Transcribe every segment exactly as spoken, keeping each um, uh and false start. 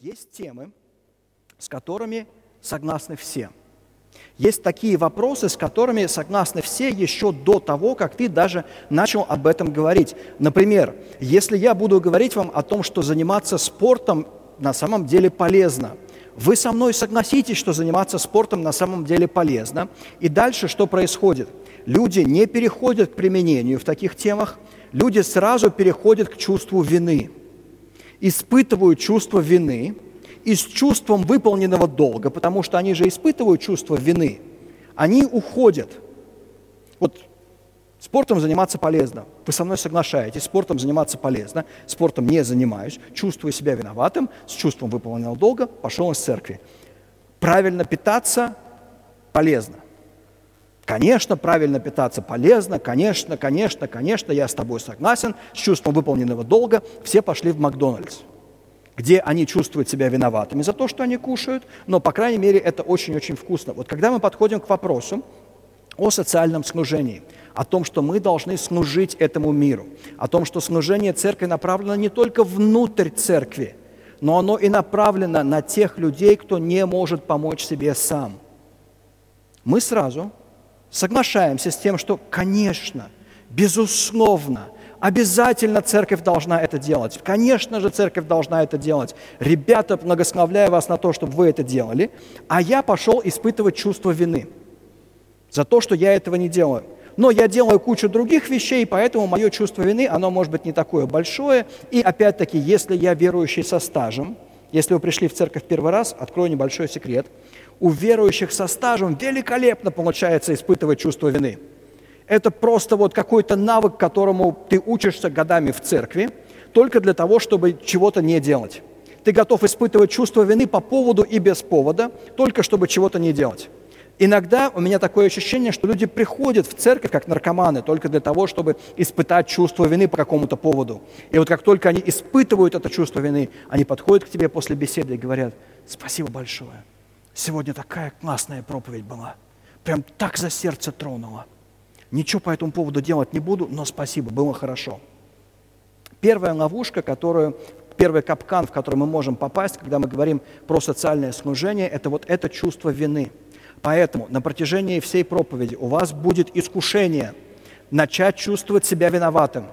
Есть темы, с которыми согласны все. Есть такие вопросы, с которыми согласны все еще до того, как ты даже начал об этом говорить. Например, если я буду говорить вам о том, что заниматься спортом на самом деле полезно, вы со мной согласитесь, что заниматься спортом на самом деле полезно. И дальше что происходит? Люди не переходят к применению в таких темах, люди сразу переходят к чувству вины, испытывают чувство вины, и с чувством выполненного долга, потому что они же испытывают чувство вины, они уходят. Вот спортом заниматься полезно. Вы со мной соглашаетесь, спортом заниматься полезно, спортом не занимаюсь, чувствую себя виноватым, с чувством выполненного долга пошел из церкви. Правильно питаться полезно. Конечно, правильно питаться полезно, конечно, конечно, конечно, я с тобой согласен, с чувством выполненного долга все пошли в Макдональдс, где они чувствуют себя виноватыми за то, что они кушают, но, по крайней мере, это очень-очень вкусно. Вот когда мы подходим к вопросу о социальном служении, о том, что мы должны служить этому миру, о том, что служение церкви направлено не только внутрь церкви, но оно и направлено на тех людей, кто не может помочь себе сам. Мы сразу соглашаемся с тем, что, конечно, безусловно, обязательно церковь должна это делать. Конечно же, церковь должна это делать. Ребята, благословляю вас на то, чтобы вы это делали. А я пошел испытывать чувство вины за то, что я этого не делаю. Но я делаю кучу других вещей, поэтому мое чувство вины, оно может быть не такое большое. И опять-таки, если я верующий со стажем, если вы пришли в церковь первый раз, открою небольшой секрет. У верующих со стажем великолепно получается испытывать чувство вины. Это просто вот какой-то навык, которому ты учишься годами в церкви, только для того, чтобы чего-то не делать. Ты готов испытывать чувство вины по поводу и без повода, только чтобы чего-то не делать. Иногда у меня такое ощущение, что люди приходят в церковь как наркоманы только для того, чтобы испытать чувство вины по какому-то поводу. И вот как только они испытывают это чувство вины, они подходят к тебе после беседы и говорят: «Спасибо большое, сегодня такая классная проповедь была, прям так за сердце тронула. Ничего по этому поводу делать не буду, но спасибо, было хорошо». Первая ловушка, которую, первый капкан, в который мы можем попасть, когда мы говорим про социальное служение, это вот это чувство вины. Поэтому на протяжении всей проповеди у вас будет искушение начать чувствовать себя виноватым.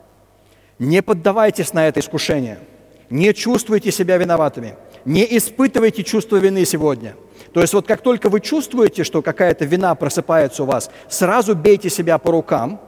Не поддавайтесь на это искушение. Не чувствуйте себя виноватыми. Не испытывайте чувство вины сегодня. То есть вот как только вы чувствуете, что какая-то вина просыпается у вас, сразу бейте себя по рукам.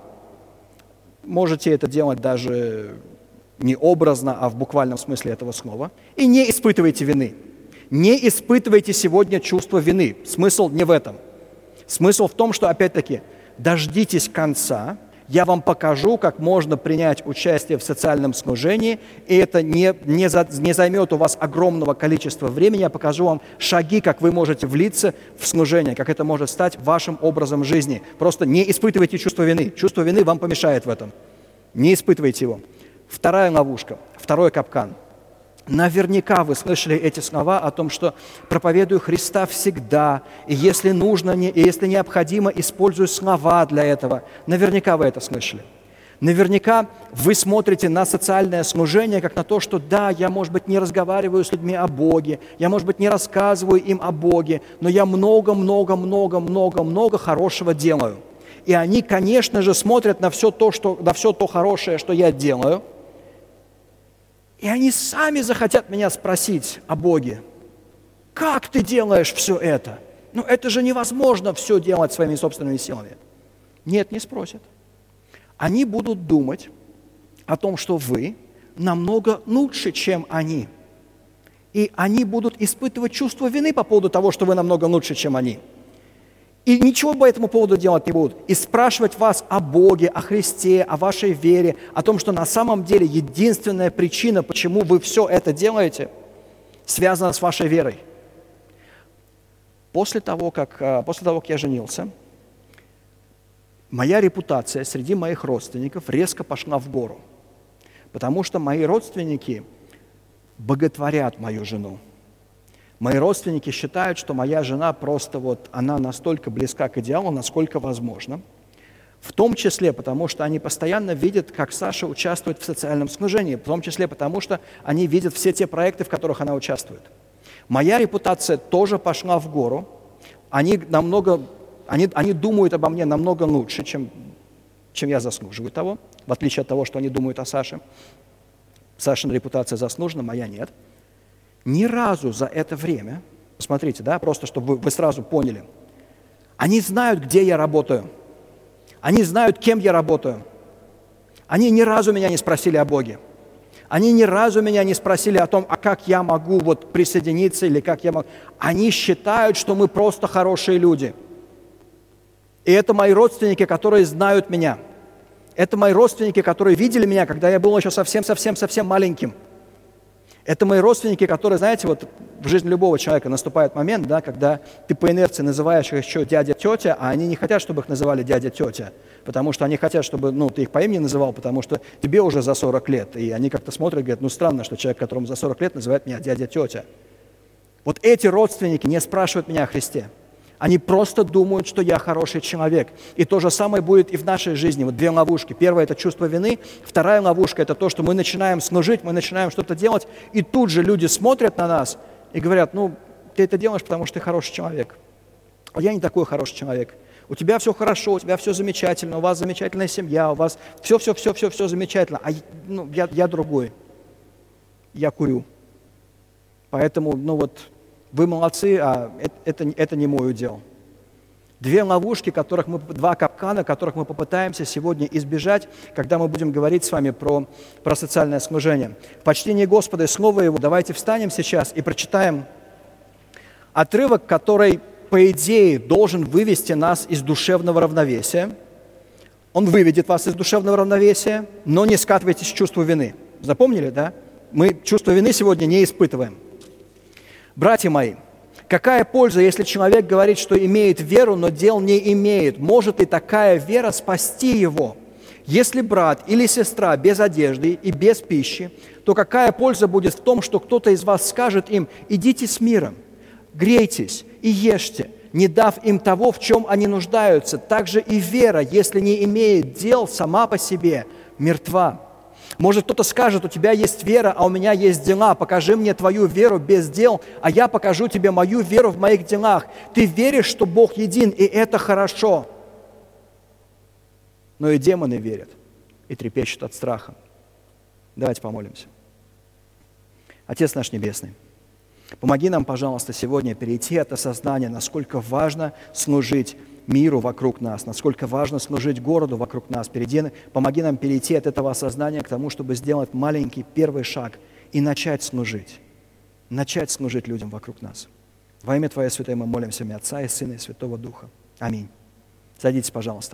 Можете это делать даже не образно, а в буквальном смысле этого слова. И не испытывайте вины. Не испытывайте сегодня чувство вины. Смысл не в этом. Смысл в том, что, опять-таки, дождитесь конца. Я вам покажу, как можно принять участие в социальном служении, и это не, не, за, не займет у вас огромного количества времени. Я покажу вам шаги, как вы можете влиться в служение, как это может стать вашим образом жизни. Просто не испытывайте чувство вины. Чувство вины вам помешает в этом. Не испытывайте его. Вторая ловушка, второй капкан. Наверняка вы слышали эти слова о том, что проповедую Христа всегда, и если нужно, и если необходимо, использую слова для этого. Наверняка вы это слышали. Наверняка вы смотрите на социальное служение как на то, что да, я, может быть, не разговариваю с людьми о Боге, я, может быть, не рассказываю им о Боге, но я много-много-много-много-много хорошего делаю. И они, конечно же, смотрят на все то, что, на все то хорошее, что я делаю, и они сами захотят меня спросить о Боге. Как ты делаешь все это? Ну, это же невозможно все делать своими собственными силами. Нет, не спросят. Они будут думать о том, что вы намного лучше, чем они. И они будут испытывать чувство вины по поводу того, что вы намного лучше, чем они. И ничего по этому поводу делать не будут. И спрашивать вас о Боге, о Христе, о вашей вере, о том, что на самом деле единственная причина, почему вы все это делаете, связана с вашей верой. После того, как, после того, как я женился, моя репутация среди моих родственников резко пошла в гору. Потому что мои родственники боготворят мою жену. Мои родственники считают, что моя жена просто вот, она настолько близка к идеалу, насколько возможно. В том числе, потому что они постоянно видят, как Саша участвует в социальном служении, в том числе, потому что они видят все те проекты, в которых она участвует. Моя репутация тоже пошла в гору. Они, намного, они, они думают обо мне намного лучше, чем, чем я заслуживаю того, в отличие от того, что они думают о Саше. Сашина репутация заслужена, моя нет. Ни разу за это время, посмотрите, да, просто чтобы вы, вы сразу поняли, они знают, где я работаю. Они знают, кем я работаю. Они ни разу меня не спросили о Боге. Они ни разу меня не спросили о том, а как я могу вот присоединиться или как я могу. Они считают, что мы просто хорошие люди. И это мои родственники, которые знают меня. Это мои родственники, которые видели меня, когда я был еще совсем-совсем-совсем маленьким. Это мои родственники, которые, знаете, вот в жизни любого человека наступает момент, да, когда ты по инерции называешь их еще дядя, тетя, а они не хотят, чтобы их называли дядя, тетя, потому что они хотят, чтобы ну, ты их по имени называл, потому что тебе уже за сорок лет, и они как-то смотрят и говорят, ну странно, что человек, которому за сорок лет, называет меня дядя, тетя. Вот эти родственники не спрашивают меня о Христе. Они просто думают, что я хороший человек. И то же самое будет и в нашей жизни. Вот две ловушки. Первая – это чувство вины. Вторая ловушка – это то, что мы начинаем служить, мы начинаем что-то делать, и тут же люди смотрят на нас и говорят, ну, ты это делаешь, потому что ты хороший человек. А я не такой хороший человек. У тебя все хорошо, у тебя все замечательно, у вас замечательная семья, у вас все-все-все-все-все замечательно, а ну, я, я другой. Я курю. Поэтому, ну вот, вы молодцы, а это, это, это не мой удел. Две ловушки, которых мы, два капкана, которых мы попытаемся сегодня избежать, когда мы будем говорить с вами про, про социальное служение. В почтении Господа и Слова Его давайте встанем сейчас и прочитаем отрывок, который, по идее, должен вывести нас из душевного равновесия. Он выведет вас из душевного равновесия, но не скатывайтесь в чувство вины. Запомнили, да? Мы чувство вины сегодня не испытываем. Братья мои, какая польза, если человек говорит, что имеет веру, но дел не имеет? Может ли такая вера спасти его? Если брат или сестра без одежды и без пищи, то какая польза будет в том, что кто-то из вас скажет им: «Идите с миром, грейтесь и ешьте», не дав им того, в чем они нуждаются? Также и вера, если не имеет дел, сама по себе мертва. Может, кто-то скажет: у тебя есть вера, а у меня есть дела. Покажи мне твою веру без дел, а я покажу тебе мою веру в моих делах. Ты веришь, что Бог един, и это хорошо. Но и демоны верят и трепещут от страха. Давайте помолимся. Отец наш Небесный, помоги нам, пожалуйста, сегодня перейти от осознания, насколько важно служить миру вокруг нас, насколько важно служить городу вокруг нас. Помоги нам перейти от этого осознания к тому, чтобы сделать маленький первый шаг и начать служить. Начать служить людям вокруг нас. Во имя Твое Святое мы молимся, имя Отца и Сына и Святого Духа. Аминь. Садитесь, пожалуйста.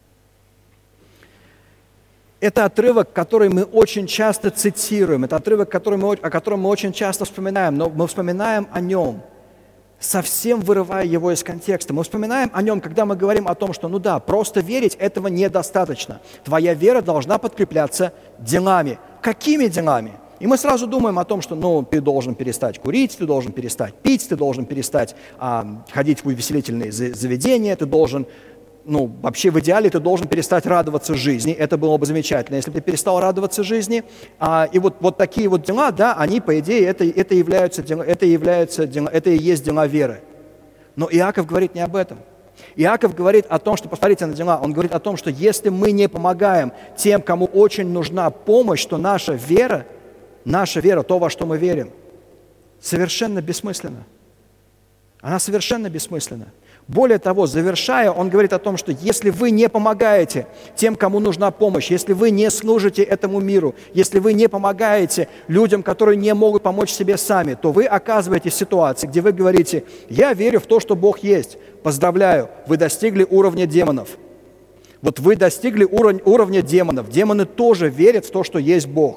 Это отрывок, который мы очень часто цитируем, это отрывок, который мы, о котором мы очень часто вспоминаем, но мы вспоминаем о нем, совсем вырывая его из контекста. Мы вспоминаем о нем, когда мы говорим о том, что, ну да, просто верить этого недостаточно. Твоя вера должна подкрепляться делами. Какими делами? И мы сразу думаем о том, что, ну, ты должен перестать курить, ты должен перестать пить, ты должен перестать а, ходить в увеселительные заведения, ты должен, ну, вообще в идеале ты должен перестать радоваться жизни. Это было бы замечательно, если бы ты перестал радоваться жизни. А, и вот, вот такие вот дела, да, они, по идее, это, это, являются, это, являются, это и есть дела веры. Но Иаков говорит не об этом. Иаков говорит о том, что, посмотрите на дела, он говорит о том, что если мы не помогаем тем, кому очень нужна помощь, то наша вера, наша вера, то, во что мы верим, совершенно бессмысленна. Она совершенно бессмысленна. Более того, завершая, он говорит о том, что если вы не помогаете тем, кому нужна помощь, если вы не служите этому миру, если вы не помогаете людям, которые не могут помочь себе сами, то вы оказываетесь в ситуации, где вы говорите: «Я верю в то, что Бог есть». Поздравляю, вы достигли уровня демонов. Вот вы достигли уров- уровня демонов. Демоны тоже верят в то, что есть Бог.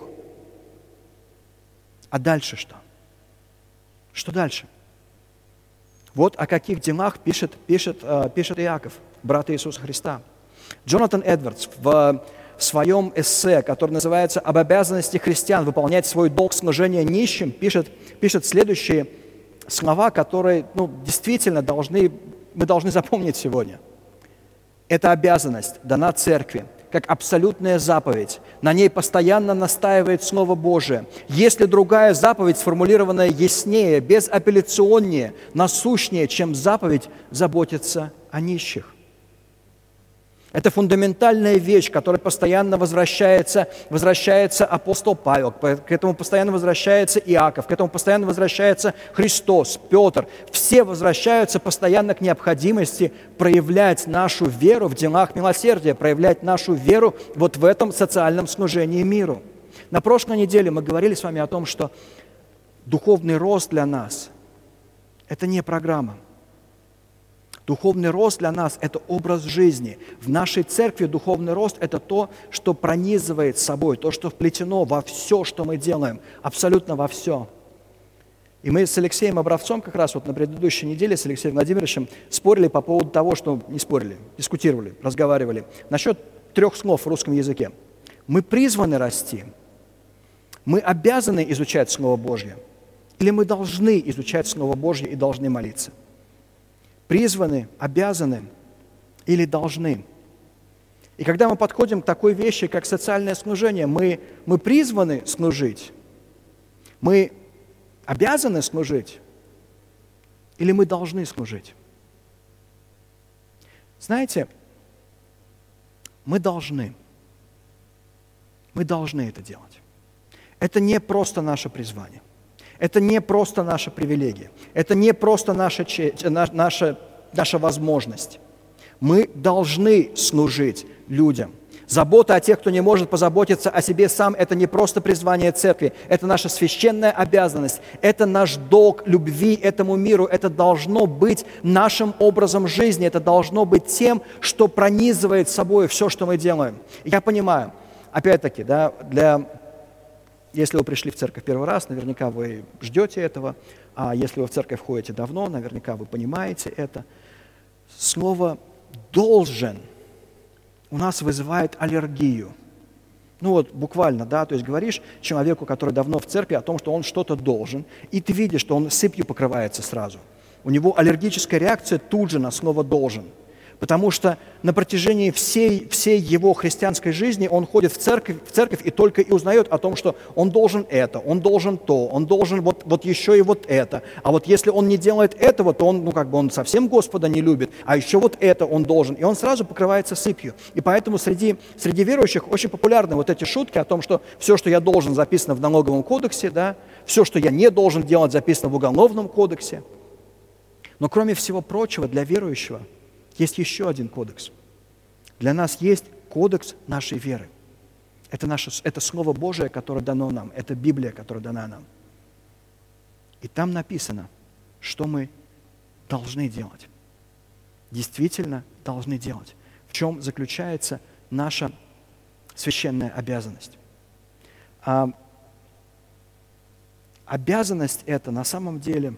А дальше что? Что дальше? Вот о каких делах пишет, пишет, пишет Иаков, брат Иисуса Христа. Джонатан Эдвардс в своем эссе, который называется «Об обязанности христиан выполнять свой долг служения нищим», пишет, пишет следующие слова, которые ну, действительно должны, мы должны запомнить сегодня. Эта обязанность дана церкви как абсолютная заповедь. На ней постоянно настаивает Слово Божие. Если другая заповедь, сформулированная яснее, безапелляционнее, насущнее, чем заповедь заботиться о нищих. Это фундаментальная вещь, к которой постоянно возвращается, возвращается апостол Павел, к этому постоянно возвращается Иаков, к этому постоянно возвращается Христос, Петр. Все возвращаются постоянно к необходимости проявлять нашу веру в делах милосердия, проявлять нашу веру вот в этом социальном служении миру. На прошлой неделе мы говорили с вами о том, что духовный рост для нас – это не программа. Духовный рост для нас – это образ жизни. В нашей церкви духовный рост – это то, что пронизывает собой, то, что вплетено во все, что мы делаем, абсолютно во все. И мы с Алексеем Образцом как раз вот на предыдущей неделе с Алексеем Владимировичем спорили по поводу того, что… Не спорили, дискутировали, разговаривали насчет трех слов в русском языке. Мы призваны расти, мы обязаны изучать Слово Божье, или мы должны изучать Слово Божье и должны молиться. Призваны, обязаны или должны. И когда мы подходим к такой вещи, как социальное служение, мы, мы призваны служить, мы обязаны служить или мы должны служить. Знаете, мы должны. Мы должны это делать. Это не просто наше призвание. Это не просто наша привилегия. Это не просто наша, наша, наша возможность. Мы должны служить людям. Забота о тех, кто не может позаботиться о себе сам, это не просто призвание церкви. Это наша священная обязанность. Это наш долг любви этому миру. Это должно быть нашим образом жизни. Это должно быть тем, что пронизывает собой все, что мы делаем. Я понимаю, опять-таки, да, для... Если вы пришли в церковь первый раз, наверняка вы ждете этого, а если вы в церковь ходите давно, наверняка вы понимаете это. Слово «должен» у нас вызывает аллергию. Ну вот буквально, да, то есть говоришь человеку, который давно в церкви, о том, что он что-то должен, и ты видишь, что он сыпью покрывается сразу. У него аллергическая реакция тут же на слово «должен». Потому что на протяжении всей, всей его христианской жизни он ходит в церковь, в церковь и только и узнает о том, что он должен это, он должен то, он должен вот, вот еще и вот это. А вот если он не делает этого, то он, ну, как бы он совсем Господа не любит, а еще вот это он должен. И он сразу покрывается сыпью. И поэтому среди, среди верующих очень популярны вот эти шутки о том, что все, что я должен, записано в налоговом кодексе, да, все, что я не должен делать, записано в уголовном кодексе. Но кроме всего прочего, для верующего есть еще один кодекс. Для нас есть кодекс нашей веры. Это, наше, это Слово Божие, которое дано нам. Это Библия, которая дана нам. И там написано, что мы должны делать. Действительно должны делать. В чем заключается наша священная обязанность. А обязанность эта на самом деле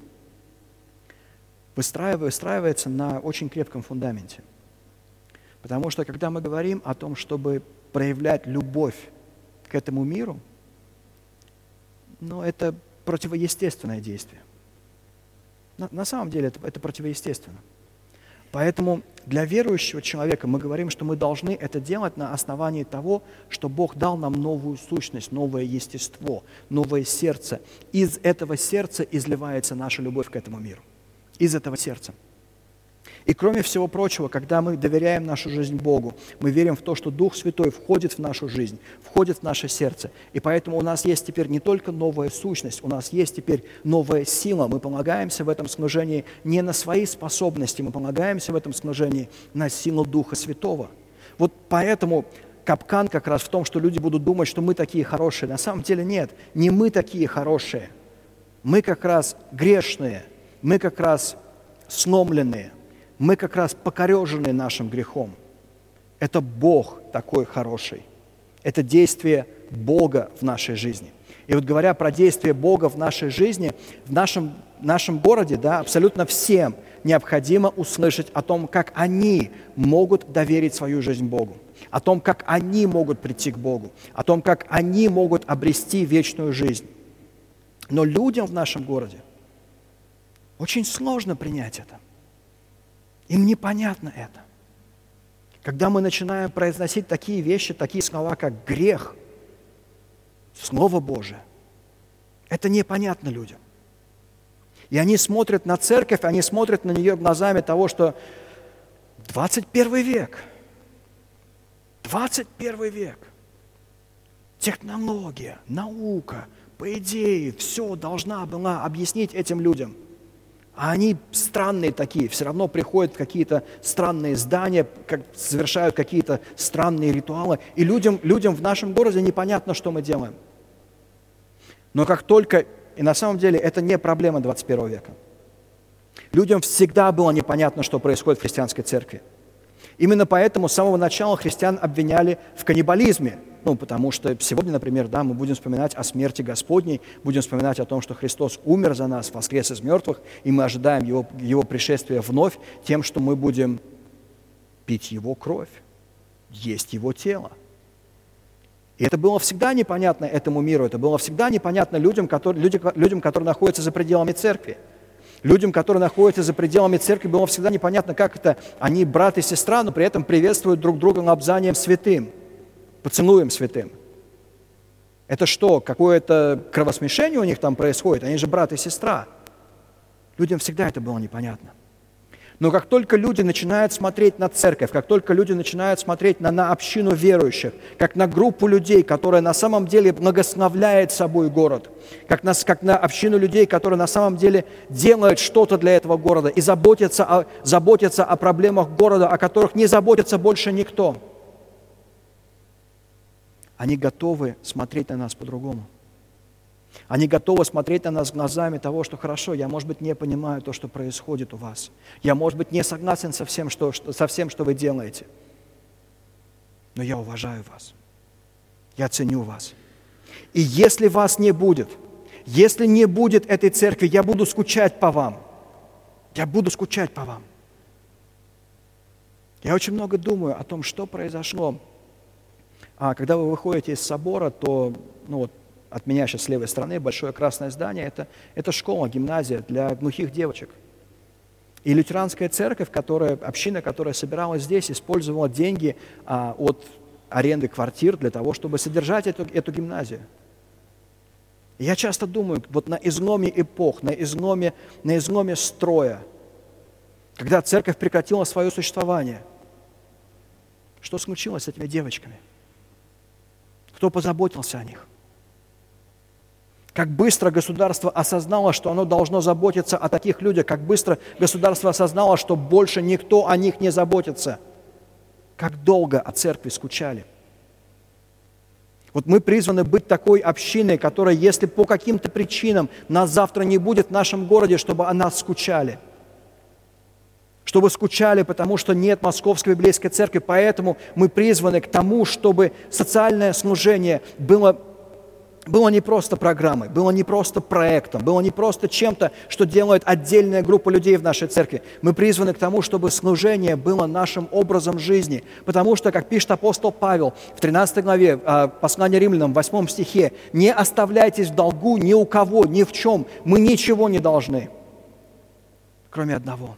выстраивается на очень крепком фундаменте. Потому что, когда мы говорим о том, чтобы проявлять любовь к этому миру, ну, это противоестественное действие. На, на самом деле это, это противоестественно. Поэтому для верующего человека мы говорим, что мы должны это делать на основании того, что Бог дал нам новую сущность, новое естество, новое сердце. Из этого сердца изливается наша любовь к этому миру. Из этого сердца. И кроме всего прочего, когда мы доверяем нашу жизнь Богу, мы верим в то, что Дух Святой входит в нашу жизнь, входит в наше сердце. И поэтому у нас есть теперь не только новая сущность, у нас есть теперь новая сила. Мы полагаемся в этом служении не на свои способности, мы полагаемся в этом служении на силу Духа Святого. Вот поэтому капкан как раз в том, что люди будут думать, что мы такие хорошие. На самом деле нет, не мы такие хорошие. Мы как раз грешные. Мы как раз сломленные, мы как раз покореженные нашим грехом. Это Бог такой хороший. Это действие Бога в нашей жизни. И вот говоря про действие Бога в нашей жизни, в нашем, нашем городе, да, абсолютно всем необходимо услышать о том, как они могут доверить свою жизнь Богу, о том, как они могут прийти к Богу, о том, как они могут обрести вечную жизнь. Но людям в нашем городе очень сложно принять это. Им непонятно это. Когда мы начинаем произносить такие вещи, такие слова, как грех, Слово Божие, это непонятно людям. И они смотрят на церковь, они смотрят на нее глазами того, что двадцать первый век, двадцать первый век, технология, наука, по идее, все должна была объяснить этим людям. А они странные такие, все равно приходят в какие-то странные здания, как, совершают какие-то странные ритуалы. И людям, людям в нашем городе непонятно, что мы делаем. Но как только, и на самом деле это не проблема двадцать первого века, людям всегда было непонятно, что происходит в христианской церкви. Именно поэтому с самого начала христиан обвиняли в каннибализме. Ну, потому что сегодня, например, да, мы будем вспоминать о смерти Господней, будем вспоминать о том, что Христос умер за нас, воскрес из мертвых, и мы ожидаем Его, Его пришествия вновь тем, что мы будем пить Его кровь, есть Его тело. И это было всегда непонятно этому миру, это было всегда непонятно людям, которые, люди, людям, которые находятся за пределами церкви. Людям, которые находятся за пределами церкви, было всегда непонятно, как это они брат и сестра, но при этом приветствуют друг друга лобзанием святым, поцелуем святым. Это что, какое-то кровосмешение у них там происходит? Они же брат и сестра. Людям всегда это было непонятно. Но как только люди начинают смотреть на церковь, как только люди начинают смотреть на, на общину верующих, как на группу людей, которая на самом деле благословляет собой город, как на, как на общину людей, которые на самом деле делают что-то для этого города и заботятся о, заботятся о проблемах города, о которых не заботится больше никто, они готовы смотреть на нас по-другому. Они готовы смотреть на нас глазами того, что хорошо, я, может быть, не понимаю то, что происходит у вас. Я, может быть, не согласен со всем, что, со всем, что вы делаете. Но я уважаю вас. Я ценю вас. И если вас не будет, если не будет этой церкви, я буду скучать по вам. Я буду скучать по вам. Я очень много думаю о том, что произошло. А когда вы выходите из собора, то, ну вот, от меня сейчас с левой стороны большое красное здание, это, это школа, гимназия для глухих девочек. И лютеранская церковь, которая, община, которая собиралась здесь, использовала деньги а, от аренды квартир для того, чтобы содержать эту, эту гимназию. И я часто думаю, вот на изломе эпох, на изломе, на изломе строя, когда церковь прекратила свое существование, что случилось с этими девочками? Кто позаботился о них? Как быстро государство осознало, что оно должно заботиться о таких людях, как быстро государство осознало, что больше никто о них не заботится. Как долго о церкви скучали. Вот мы призваны быть такой общиной, которая, если по каким-то причинам нас завтра не будет в нашем городе, чтобы о нас скучали. Чтобы скучали, потому что нет Московской библейской церкви, поэтому мы призваны к тому, чтобы социальное служение было Было не просто программой, было не просто проектом, было не просто чем-то, что делает отдельная группа людей в нашей церкви. Мы призваны к тому, чтобы служение было нашим образом жизни. Потому что, как пишет апостол Павел в тринадцатой главе послания Римлянам, в восьмом стихе, «Не оставляйтесь в долгу ни у кого, ни в чем, мы ничего не должны, кроме одного».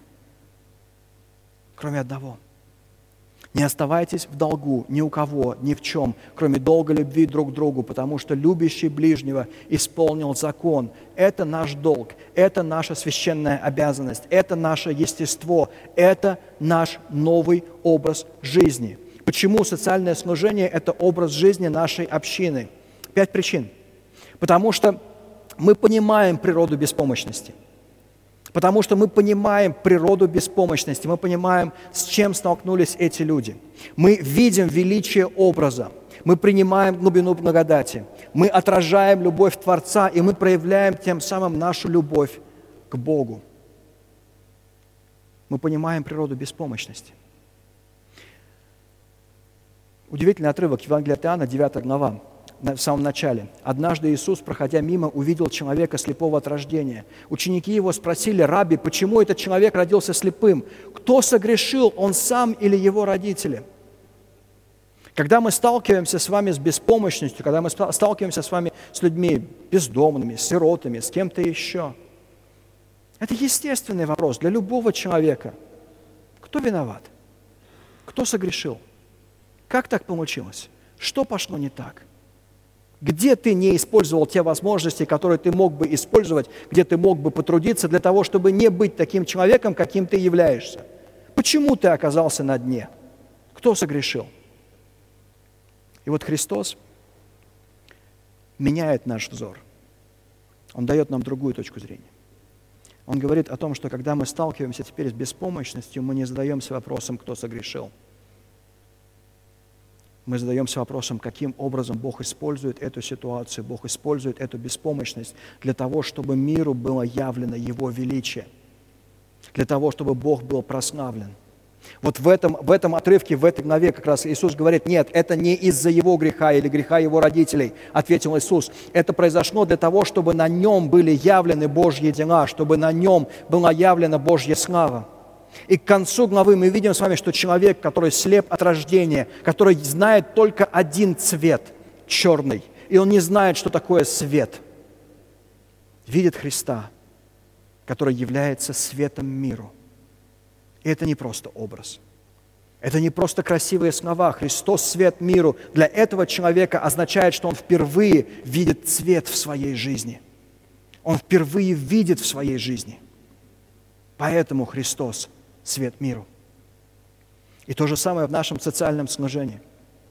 Кроме одного. Не оставайтесь в долгу ни у кого, ни в чем, кроме долга любви друг к другу, потому что любящий ближнего исполнил закон. Это наш долг, это наша священная обязанность, это наше естество, это наш новый образ жизни. Почему социальное служение – это образ жизни нашей общины? Пять причин. Потому что мы понимаем природу беспомощности. Потому что мы понимаем природу беспомощности, мы понимаем, с чем столкнулись эти люди. Мы видим величие образа, мы принимаем глубину благодати, мы отражаем любовь Творца, и мы проявляем тем самым нашу любовь к Богу. Мы понимаем природу беспомощности. Удивительный отрывок Евангелия от Иоанна, девятая глава. В самом начале. «Однажды Иисус, проходя мимо, увидел человека слепого от рождения. Ученики его спросили: „Рабби, почему этот человек родился слепым? Кто согрешил, он сам или его родители?“ Когда мы сталкиваемся с вами с беспомощностью, когда мы сталкиваемся с вами с людьми бездомными, сиротами, с кем-то еще, это естественный вопрос для любого человека. Кто виноват? Кто согрешил? Как так получилось? Что пошло не так? Где ты не использовал те возможности, которые ты мог бы использовать, где ты мог бы потрудиться для того, чтобы не быть таким человеком, каким ты являешься? Почему ты оказался на дне? Кто согрешил? И вот Христос меняет наш взор. Он дает нам другую точку зрения. Он говорит о том, что когда мы сталкиваемся теперь с беспомощностью, мы не задаемся вопросом, кто согрешил. Мы задаемся вопросом, каким образом Бог использует эту ситуацию, Бог использует эту беспомощность для того, чтобы миру было явлено Его величие, для того, чтобы Бог был прославлен. Вот в этом, в этом отрывке, в этой главе как раз Иисус говорит: нет, это не из-за его греха или греха его родителей, ответил Иисус. Это произошло для того, чтобы на нем были явлены Божьи дела, чтобы на нем была явлена Божья слава. И к концу главы мы видим с вами, что человек, который слеп от рождения, который знает только один цвет, черный, и он не знает, что такое свет, видит Христа, который является светом миру. И это не просто образ. Это не просто красивые слова. Христос – свет миру. Для этого человека означает, что он впервые видит цвет в своей жизни. Он впервые видит в своей жизни. Поэтому Христос – свет миру. И то же самое в нашем социальном служении.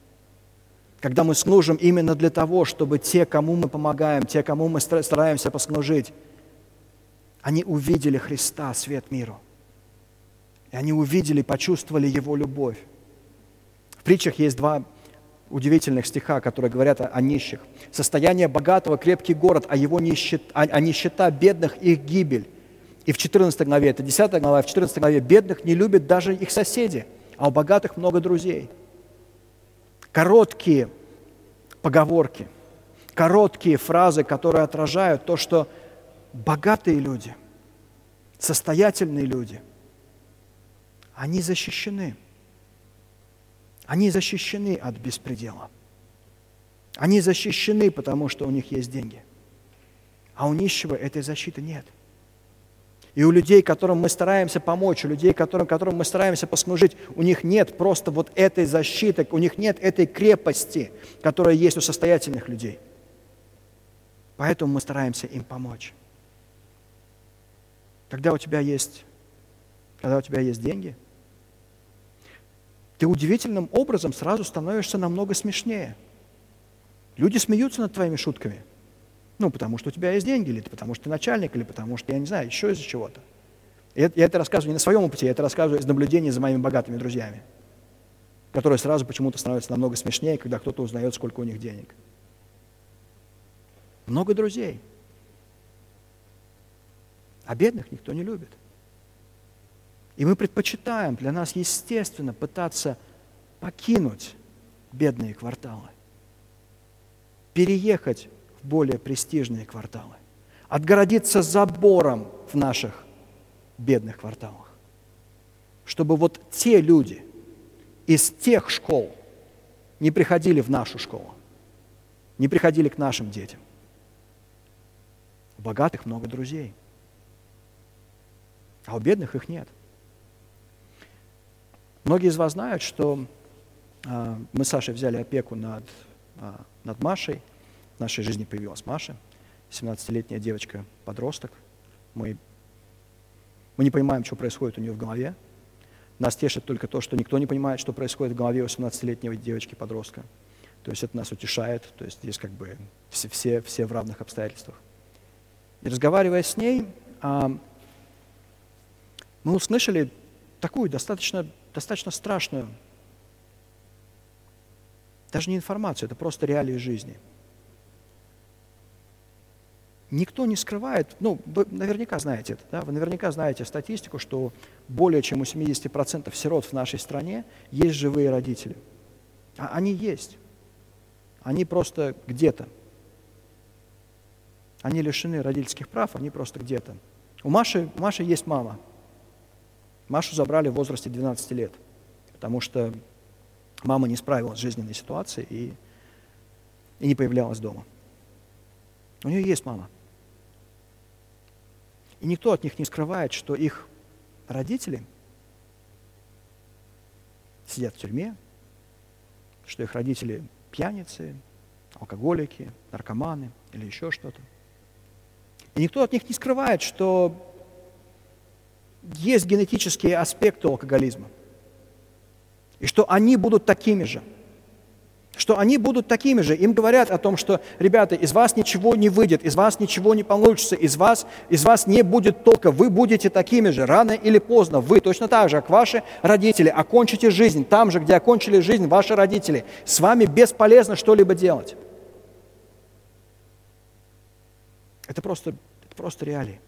Когда мы служим именно для того, чтобы те, кому мы помогаем, те, кому мы стараемся послужить, они увидели Христа, свет миру. И они увидели, почувствовали Его любовь. В притчах есть два удивительных стиха, которые говорят о, о нищих. «Состояние богатого – крепкий город, а, его нищета, а, а нищета бедных – их гибель». И в четырнадцатой главе, это десятая глава, в четырнадцатой главе: «Бедных не любят даже их соседи, а у богатых много друзей». Короткие поговорки, короткие фразы, которые отражают то, что богатые люди, состоятельные люди, они защищены. Они защищены от беспредела. Они защищены, потому что у них есть деньги. А у нищего этой защиты нет. И у людей, которым мы стараемся помочь, у людей, которым, которым мы стараемся послужить, у них нет просто вот этой защиты, у них нет этой крепости, которая есть у состоятельных людей. Поэтому мы стараемся им помочь. Когда у тебя есть, когда у тебя есть деньги, ты удивительным образом сразу становишься намного смешнее. Люди смеются над твоими шутками. Ну, потому что у тебя есть деньги, или потому что ты начальник, или потому что, я не знаю, еще из-за чего-то. Я, я это рассказываю не на своем опыте, я это рассказываю из наблюдений за моими богатыми друзьями, которые сразу почему-то становятся намного смешнее, когда кто-то узнает, сколько у них денег. Много друзей. А бедных никто не любит. И мы предпочитаем, для нас естественно, пытаться покинуть бедные кварталы, переехать в более престижные кварталы, отгородиться забором в наших бедных кварталах, чтобы вот те люди из тех школ не приходили в нашу школу, не приходили к нашим детям. У богатых много друзей, а у бедных их нет. Многие из вас знают, что э, мы с Сашей взяли опеку над, э, над Машей. В нашей жизни появилась Маша, семнадцатилетняя девочка-подросток. Мы, мы не понимаем, что происходит у нее в голове. Нас тешит только то, что никто не понимает, что происходит в голове у семнадцатилетней девочки-подростка. То есть это нас утешает, то есть здесь как бы все, все, все в равных обстоятельствах. И разговаривая с ней, э, мы услышали такую достаточно, достаточно страшную, даже не информацию, это просто реалии жизни. Никто не скрывает, ну, вы наверняка знаете это, да, вы наверняка знаете статистику, что более чем у семьдесят процентов сирот в нашей стране есть живые родители. А они есть. Они просто где-то. Они лишены родительских прав, они просто где-то. У Маши, у Маши есть мама. Машу забрали в возрасте двенадцати лет, потому что мама не справилась с жизненной ситуацией и, и не появлялась дома. У нее есть мама. И никто от них не скрывает, что их родители сидят в тюрьме, что их родители пьяницы, алкоголики, наркоманы или еще что-то. И никто от них не скрывает, что есть генетические аспекты алкоголизма, и что они будут такими же. Что они будут такими же. Им говорят о том, что, ребята, из вас ничего не выйдет, из вас ничего не получится, из вас, из вас не будет толка, вы будете такими же. Рано или поздно вы точно так же, как ваши родители, окончите жизнь там же, где окончили жизнь ваши родители. С вами бесполезно что-либо делать. Это просто, это просто реалии.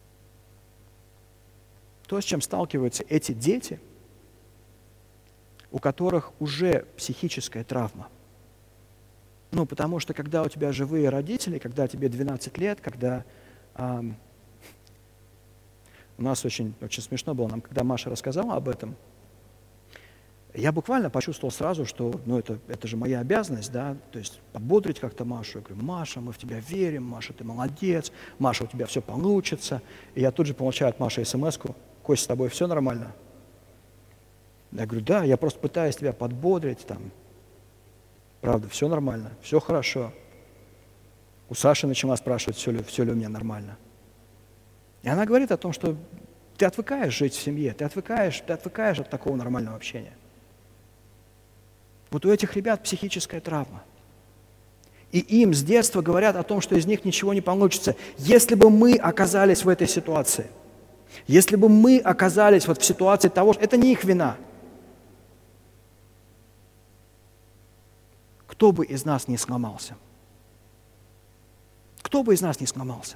То, с чем сталкиваются эти дети, у которых уже психическая травма. Ну, потому что когда у тебя живые родители, когда тебе двенадцать лет, когда... Эм, у нас очень, очень смешно было, нам, когда Маша рассказала об этом, я буквально почувствовал сразу, что ну, это, это же моя обязанность, да, то есть подбодрить как-то Машу. Я говорю: Маша, мы в тебя верим, Маша, ты молодец, Маша, у тебя все получится. И я тут же получаю от Маши смс-ку: Кость, с тобой все нормально? Я говорю: да, я просто пытаюсь тебя подбодрить, там, правда, все нормально, все хорошо. У Саши начала спрашивать, все ли, все ли у меня нормально. И она говорит о том, что ты отвыкаешь жить в семье, ты отвыкаешь, ты отвыкаешь от такого нормального общения. Вот у этих ребят психическая травма. И им с детства говорят о том, что из них ничего не получится. Если бы мы оказались в этой ситуации, если бы мы оказались вот в ситуации того, что это не их вина, кто бы из нас не сломался? Кто бы из нас не сломался?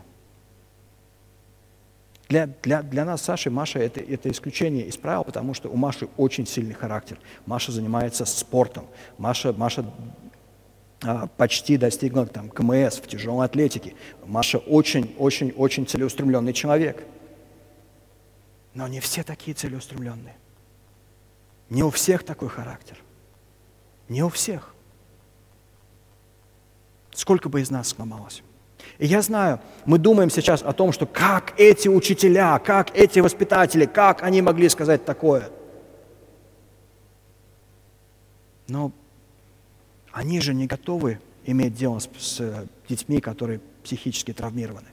Для, для, для нас, Саши, Маша, это, это исключение из правил, потому что у Маши очень сильный характер. Маша занимается спортом. Маша, Маша а, почти достигла там, ка эм эс в тяжелой атлетике. Маша очень-очень-очень целеустремленный человек. Но не все такие целеустремленные. Не у всех такой характер. Не у всех. Сколько бы из нас сломалось? И я знаю, мы думаем сейчас о том, что как эти учителя, как эти воспитатели, как они могли сказать такое. Но они же не готовы иметь дело с, с детьми, которые психически травмированы.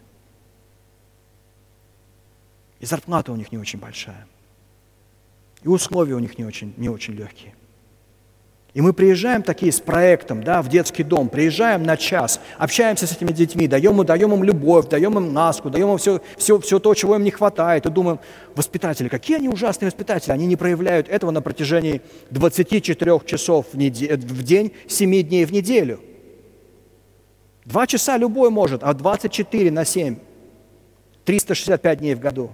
И зарплата у них не очень большая. И условия у них не очень, не очень легкие. И мы приезжаем такие с проектом, да, в детский дом, приезжаем на час, общаемся с этими детьми, даем, даем им любовь, даем им ласку, даем им все, все, все то, чего им не хватает. И думаем: воспитатели, какие они ужасные воспитатели, они не проявляют этого на протяжении двадцати четырёх часов в, неде- в день, семи дней в неделю. Два часа любой может, а двадцать четыре на семь, триста шестьдесят пять дней в году.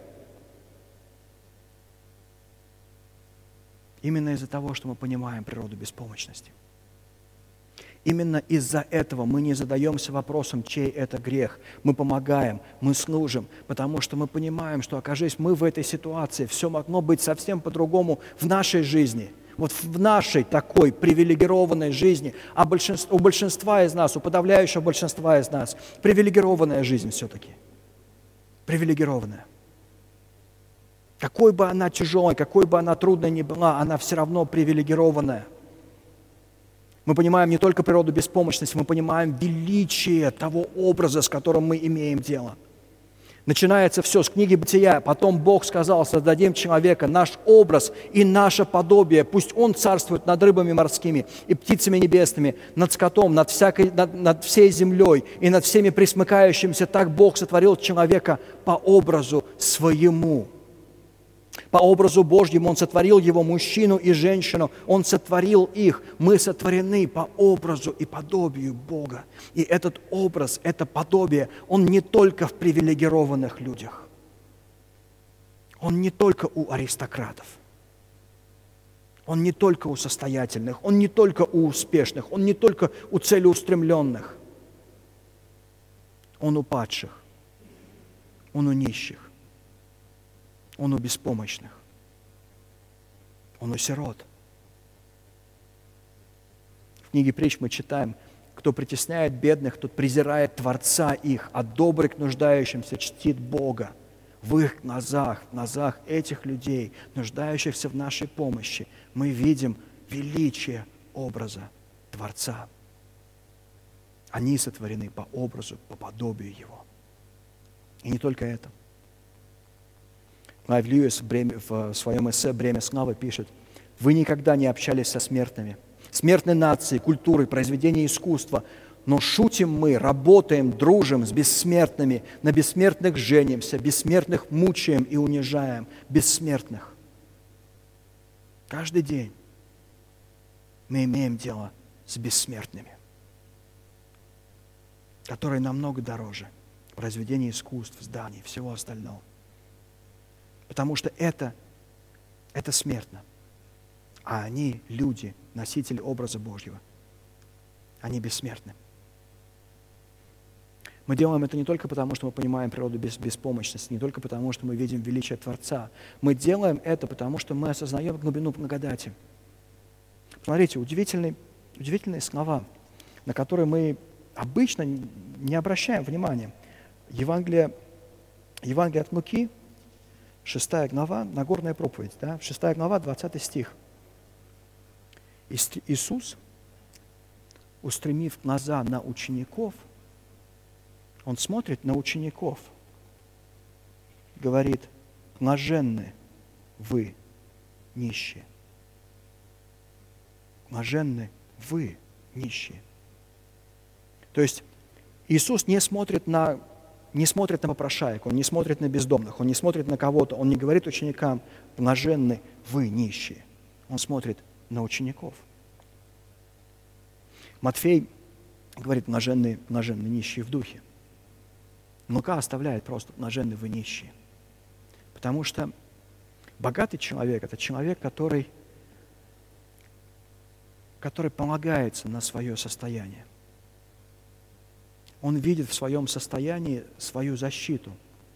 Именно из-за того, что мы понимаем природу беспомощности. Именно из-за этого мы не задаемся вопросом, чей это грех. Мы помогаем, мы служим, потому что мы понимаем, что, окажись мы в этой ситуации, все могло быть совсем по-другому в нашей жизни. Вот в нашей такой привилегированной жизни, а большинство, у большинства из нас, у подавляющего большинства из нас, привилегированная жизнь все-таки. Привилегированная. Какой бы она тяжелой, какой бы она трудной ни была, она все равно привилегированная. Мы понимаем не только природу беспомощности, мы понимаем величие того образа, с которым мы имеем дело. Начинается все с книги Бытия. Потом Бог сказал: создадим человека, наш образ и наше подобие. Пусть он царствует над рыбами морскими и птицами небесными, над скотом, над, всякой, над, над всей землей и над всеми пресмыкающимися. Так Бог сотворил человека по образу своему. По образу Божьему Он сотворил его, мужчину и женщину. Он сотворил их. Мы сотворены по образу и подобию Бога. И этот образ, это подобие, он не только в привилегированных людях. Он не только у аристократов. Он не только у состоятельных. Он не только у успешных. Он не только у целеустремленных. Он у падших. Он у нищих. Он у беспомощных. Он у сирот. В книге Притч мы читаем: кто притесняет бедных, тот презирает Творца их, а добрый к нуждающимся чтит Бога. В их глазах, в глазах этих людей, нуждающихся в нашей помощи, мы видим величие образа Творца. Они сотворены по образу, по подобию Его. И не только это. Клайв Льюис в своем эссе «Бремя славы» пишет: «Вы никогда не общались со смертными, смертной нацией, культурой, произведением искусства, но шутим мы, работаем, дружим с бессмертными, на бессмертных женимся, бессмертных мучаем и унижаем, бессмертных». Каждый день мы имеем дело с бессмертными, которые намного дороже произведения искусств, зданий, всего остального. Потому что это, это смертно. А они, люди, носители образа Божьего, они бессмертны. Мы делаем это не только потому, что мы понимаем природу бес, беспомощности, не только потому, что мы видим величие Творца. Мы делаем это потому, что мы осознаем глубину благодати. Смотрите, удивительные, удивительные слова, на которые мы обычно не обращаем внимания. Евангелие, Евангелие от Луки, шестая глава, Нагорная проповедь, да? шестая глава, двадцатый стих. Иисус, устремив глаза на учеников, Он смотрит на учеников, говорит: блаженны вы, нищие. Блаженны вы, нищие. То есть Иисус не смотрит на, не смотрит на попрошаек, Он не смотрит на бездомных, Он не смотрит на кого-то, Он не говорит ученикам: блаженны вы, нищие. Он смотрит на учеников. Матфей говорит: блаженны, блаженны нищие в духе. Лука оставляет просто: блаженны вы, нищие. Потому что богатый человек – это человек, который, который полагается на свое состояние. Он видит в своем состоянии свою защиту.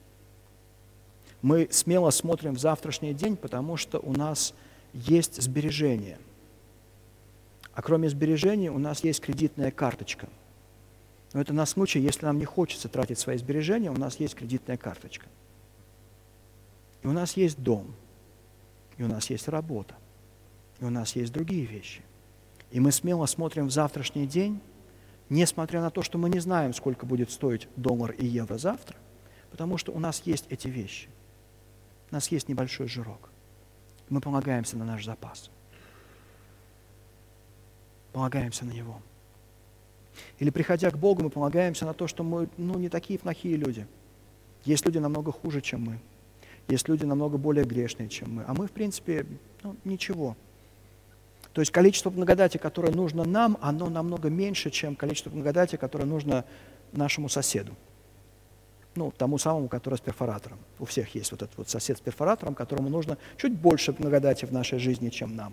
Мы смело смотрим в завтрашний день, потому что у нас есть сбережения. А кроме сбережений у нас есть кредитная карточка. Но это на случай, если нам не хочется тратить свои сбережения, у нас есть кредитная карточка. И у нас есть дом, и у нас есть работа, и у нас есть другие вещи. И мы смело смотрим в завтрашний день, несмотря на то, что мы не знаем, сколько будет стоить доллар и евро завтра, потому что у нас есть эти вещи. У нас есть небольшой жирок. Мы полагаемся на наш запас. Полагаемся на него. Или, приходя к Богу, мы полагаемся на то, что мы ну, не такие плохие люди. Есть люди намного хуже, чем мы. Есть люди намного более грешные, чем мы. А мы, в принципе, ну, ничего. То есть количество благодати, которое нужно нам, оно намного меньше, чем количество благодати, которое нужно нашему соседу. Ну, тому самому, который с перфоратором. У всех есть вот этот вот сосед с перфоратором, которому нужно чуть больше благодати в нашей жизни, чем нам.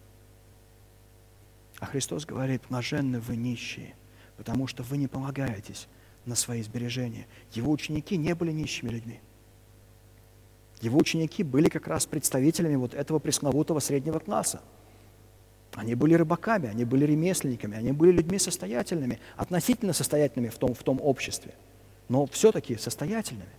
А Христос говорит: блаженны вы нищие, потому что вы не полагаетесь на свои сбережения. Его ученики не были нищими людьми. Его ученики были как раз представителями вот этого пресловутого среднего класса. Они были рыбаками, они были ремесленниками, они были людьми состоятельными, относительно состоятельными в том, в том обществе, но все-таки состоятельными.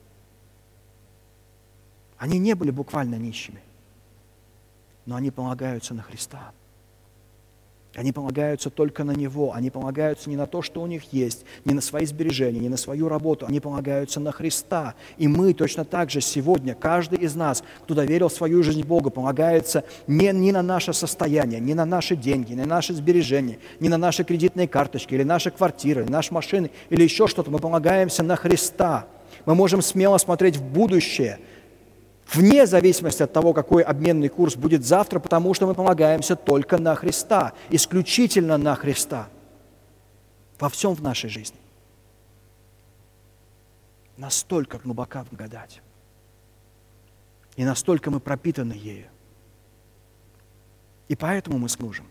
Они не были буквально нищими, но они полагаются на Христа. Они полагаются только на Него. Они полагаются не на то, что у них есть, не на свои сбережения, не на свою работу. Они полагаются на Христа. И мы точно так же сегодня, каждый из нас, кто доверил свою жизнь Богу, полагается не, не на наше состояние, не на наши деньги, не на наши сбережения, не на наши кредитные карточки, или наши квартиры, или наши машины, или еще что-то. Мы полагаемся на Христа. Мы можем смело смотреть в будущее, вне зависимости от того, какой обменный курс будет завтра, потому что мы полагаемся только на Христа, исключительно на Христа во всем в нашей жизни. Настолько глубока благодать. И настолько мы пропитаны ею. И поэтому мы служим.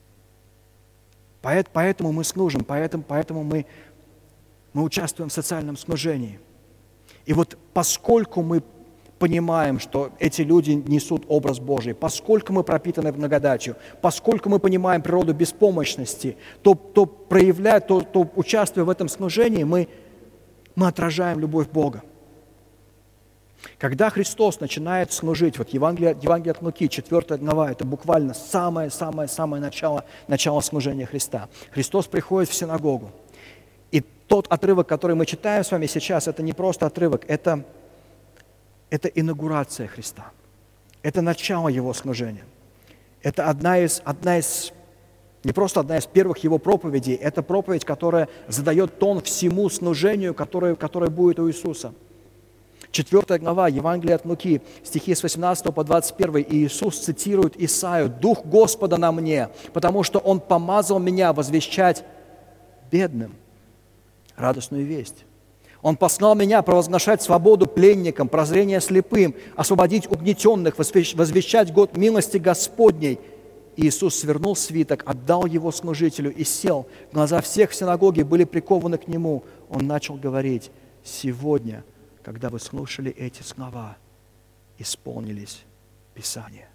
Поэтому мы служим, поэтому, поэтому мы, мы участвуем в социальном служении. И вот поскольку мы понимаем, что эти люди несут образ Божий, поскольку мы пропитаны благодатью, поскольку мы понимаем природу беспомощности, то, то проявляя, то, то участвуя в этом служении, мы, мы отражаем любовь Бога. Когда Христос начинает служить, вот Евангелие, Евангелие от Луки, четвёртая глава, это буквально самое-самое-самое начало, начало служения Христа. Христос приходит в синагогу. И тот отрывок, который мы читаем с вами сейчас, это не просто отрывок, это, это инаугурация Христа. Это начало Его служения. Это одна из, одна из, не просто одна из первых Его проповедей, это проповедь, которая задает тон всему служению, которое, которое будет у Иисуса. Четвертая глава Евангелия от Луки, стихи с восемнадцатого по двадцать первый, и Иисус цитирует Исаию: «Дух Господа на мне, потому что Он помазал меня возвещать бедным радостную весть. Он послал меня провозглашать свободу пленникам, прозрение слепым, освободить угнетенных, возвещать год милости Господней». И Иисус свернул свиток, отдал его служителю и сел. Глаза всех в синагоге были прикованы к Нему. Он начал говорить: «Сегодня, когда вы слушали эти слова, исполнились Писания».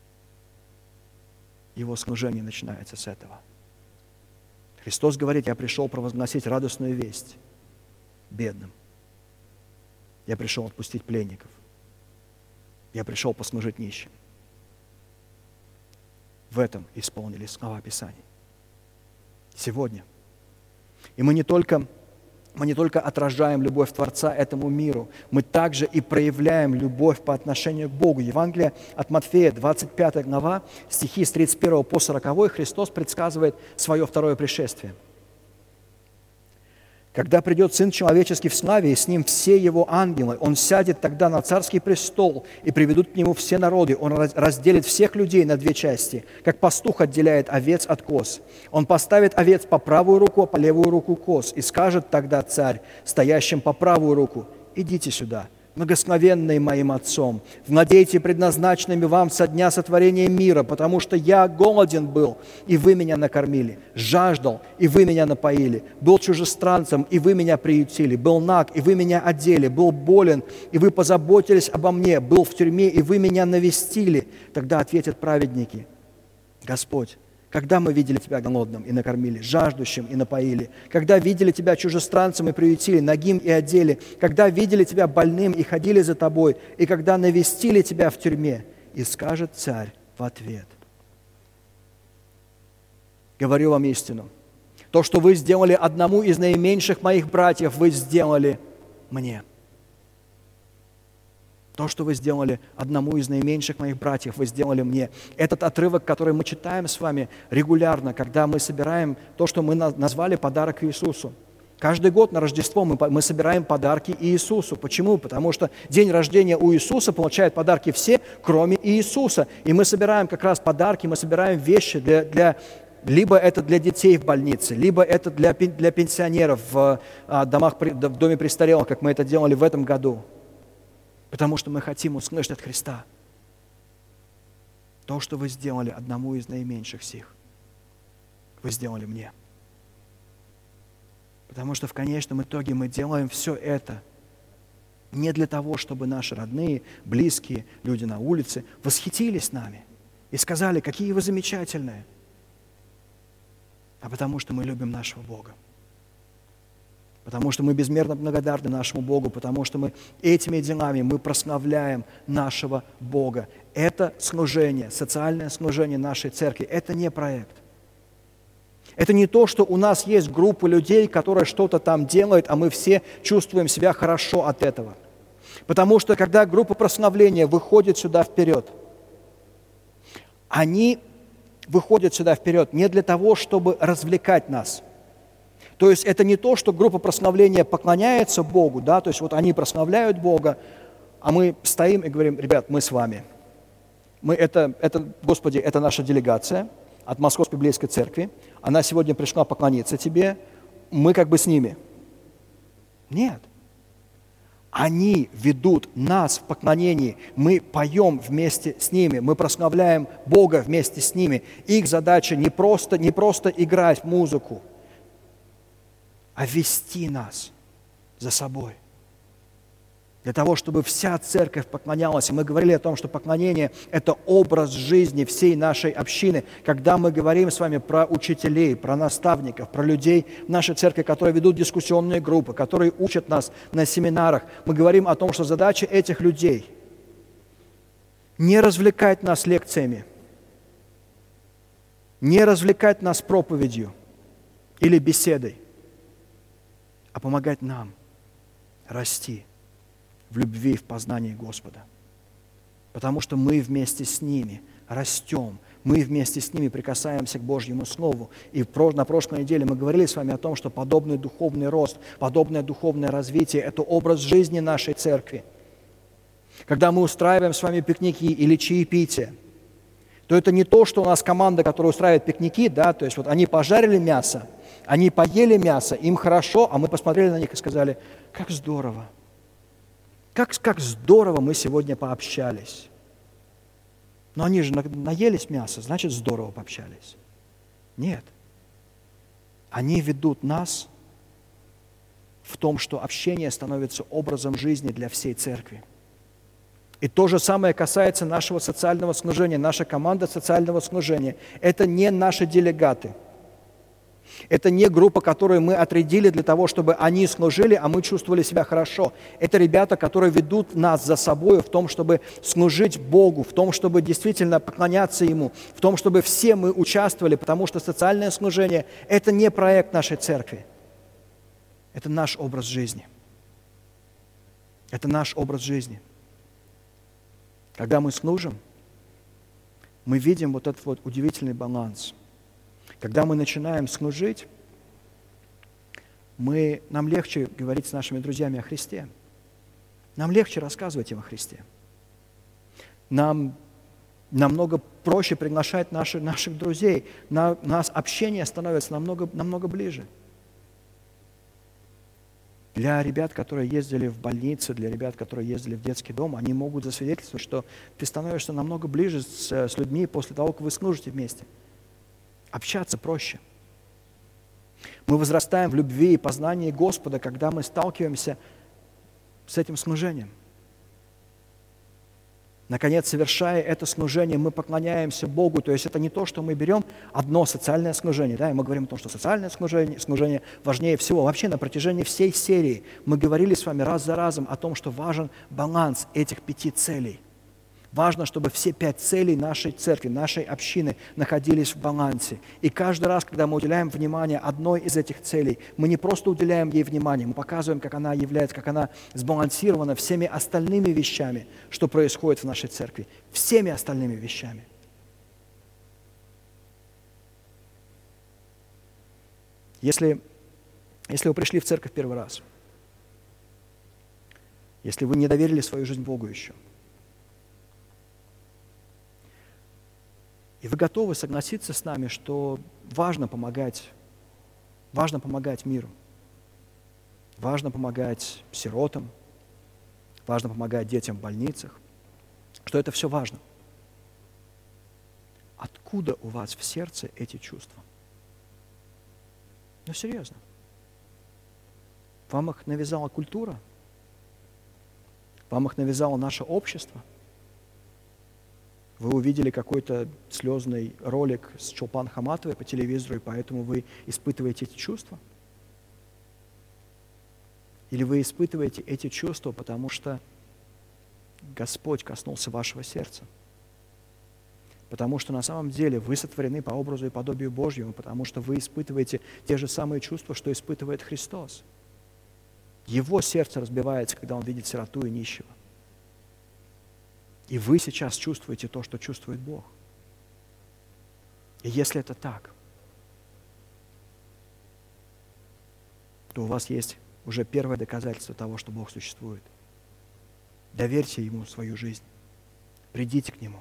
Его служение начинается с этого. Христос говорит: «Я пришел провозгласить радостную весть бедным. Я пришел отпустить пленников. Я пришел послужить нищим». В этом исполнились слова Писаний. Сегодня. И мы не только, мы не только отражаем любовь Творца этому миру, мы также и проявляем любовь по отношению к Богу. Евангелие от Матфея, двадцать пятая глава, стихи с тридцать первого по сороковой, Христос предсказывает свое второе пришествие. «Когда придет Сын Человеческий в славе, и с Ним все Его ангелы, Он сядет тогда на царский престол, и приведут к Нему все народы. Он разделит всех людей на две части, как пастух отделяет овец от коз. Он поставит овец по правую руку, а по левую руку коз, и скажет тогда царь, стоящим по правую руку: идите сюда, благословенные моим Отцом, владейте предназначенными вам со дня сотворения мира, потому что я голоден был, и вы меня накормили, жаждал, и вы меня напоили, был чужестранцем, и вы меня приютили, был наг, и вы меня одели, был болен, и вы позаботились обо мне, был в тюрьме, и вы меня навестили». Тогда ответят праведники: «Господь, когда мы видели Тебя голодным и накормили, жаждущим и напоили? Когда видели Тебя чужестранцем и приютили, нагим и одели? Когда видели Тебя больным и ходили за Тобой? И когда навестили Тебя в тюрьме?» И скажет царь в ответ: «Говорю вам истину, то, что вы сделали одному из наименьших моих братьев, вы сделали мне». То, что вы сделали одному из наименьших моих братьев, вы сделали мне. Этот отрывок, который мы читаем с вами регулярно, когда мы собираем то, что мы назвали подарок Иисусу. Каждый год на Рождество мы, мы собираем подарки Иисусу. Почему? Потому что день рождения у Иисуса получают подарки все, кроме Иисуса. И мы собираем как раз подарки, мы собираем вещи для... для либо это для детей в больнице, либо это для, для пенсионеров в, а, домах, в доме престарелых, как мы это делали в этом году. Потому что мы хотим услышать от Христа: то, что вы сделали одному из наименьших сих, вы сделали мне. Потому что в конечном итоге мы делаем все это не для того, чтобы наши родные, близкие, люди на улице восхитились нами и сказали: какие вы замечательные, а потому что мы любим нашего Бога. Потому что мы безмерно благодарны нашему Богу, потому что мы этими делами мы прославляем нашего Бога. Это служение, социальное служение нашей церкви, это не проект. Это не то, что у нас есть группа людей, которые что-то там делают, а мы все чувствуем себя хорошо от этого. Потому что когда группа прославления выходит сюда вперед, они выходят сюда вперед не для того, чтобы развлекать нас. То есть это не то, что группа прославления поклоняется Богу, да, то есть вот они прославляют Бога, а мы стоим и говорим: ребят, мы с вами. Мы это, это, Господи, это наша делегация от Московской Библейской Церкви. Она сегодня пришла поклониться Тебе. Мы как бы с ними. Нет. Они ведут нас в поклонении. Мы поем вместе с ними. Мы прославляем Бога вместе с ними. Их задача не просто, не просто играть музыку, а вести нас за собой. для того, чтобы вся церковь поклонялась. И мы говорили о том, что поклонение – это образ жизни всей нашей общины. Когда мы говорим с вами про учителей, про наставников, про людей в нашей церкви, которые ведут дискуссионные группы, которые учат нас на семинарах, мы говорим о том, что задача этих людей – не развлекать нас лекциями, не развлекать нас проповедью или беседой, а помогать нам расти в любви и в познании Господа. Потому что мы вместе с ними растем, мы вместе с ними прикасаемся к Божьему Слову. И на прошлой неделе мы говорили с вами о том, что подобный духовный рост, подобное духовное развитие – это образ жизни нашей церкви. Когда мы устраиваем с вами пикники или чаепитие, то это не то, что у нас команда, которая устраивает пикники, да, то есть вот они пожарили мясо, они поели мясо, им хорошо, а мы посмотрели на них и сказали, как здорово. Как, как здорово мы сегодня пообщались. Но они же наелись мяса, значит, здорово пообщались. Нет. Они ведут нас в том, что общение становится образом жизни для всей церкви. И то же самое касается нашего социального служения. Наша команда социального служения – это не наши делегаты. Это не группа, которую мы отрядили для того, чтобы они служили, а мы чувствовали себя хорошо. Это ребята, которые ведут нас за собой в том, чтобы служить Богу, в том, чтобы действительно поклоняться Ему, в том, чтобы все мы участвовали, потому что социальное служение – это не проект нашей церкви. Это наш образ жизни. Это наш образ жизни. Когда мы служим, мы видим вот этот вот удивительный баланс. Когда мы начинаем служить, мы, нам легче говорить с нашими друзьями о Христе. Нам легче рассказывать им о Христе. Нам намного проще приглашать наших, наших друзей. На, у нас общение становится намного, намного ближе. Для ребят, которые ездили в больницу, для ребят, которые ездили в детский дом, они могут засвидетельствовать, что ты становишься намного ближе с, с людьми после того, как вы служите вместе. Общаться проще. Мы возрастаем в любви и познании Господа, когда мы сталкиваемся с этим служением. Наконец, совершая это служение, мы поклоняемся Богу. То есть это не то, что мы берем одно социальное служение, да, и мы говорим о том, что социальное служение, служение важнее всего. Вообще на протяжении всей серии мы говорили с вами раз за разом о том, что важен баланс этих пяти целей. Важно, чтобы все пять целей нашей церкви, нашей общины находились в балансе. И каждый раз, когда мы уделяем внимание одной из этих целей, мы не просто уделяем ей внимание, мы показываем, как она является, как она сбалансирована всеми остальными вещами, что происходит в нашей церкви. Всеми остальными вещами. Если, если вы пришли в церковь первый раз, если вы не доверили свою жизнь Богу еще, и вы готовы согласиться с нами, что важно помогать, важно помогать миру, важно помогать сиротам, важно помогать детям в больницах, что это все важно. Откуда у вас в сердце эти чувства? Ну, серьезно. Вам их навязала культура? Вам их навязало наше общество? Вы увидели какой-то слезный ролик с Чолпан Хаматовой по телевизору, и поэтому вы испытываете эти чувства? Или вы испытываете эти чувства, потому что Господь коснулся вашего сердца? Потому что на самом деле вы сотворены по образу и подобию Божьему, потому что вы испытываете те же самые чувства, что испытывает Христос. Его сердце разбивается, когда Он видит сироту и нищего. И вы сейчас чувствуете то, что чувствует Бог. И если это так, то у вас есть уже первое доказательство того, что Бог существует. Доверьте Ему свою жизнь. Придите к Нему.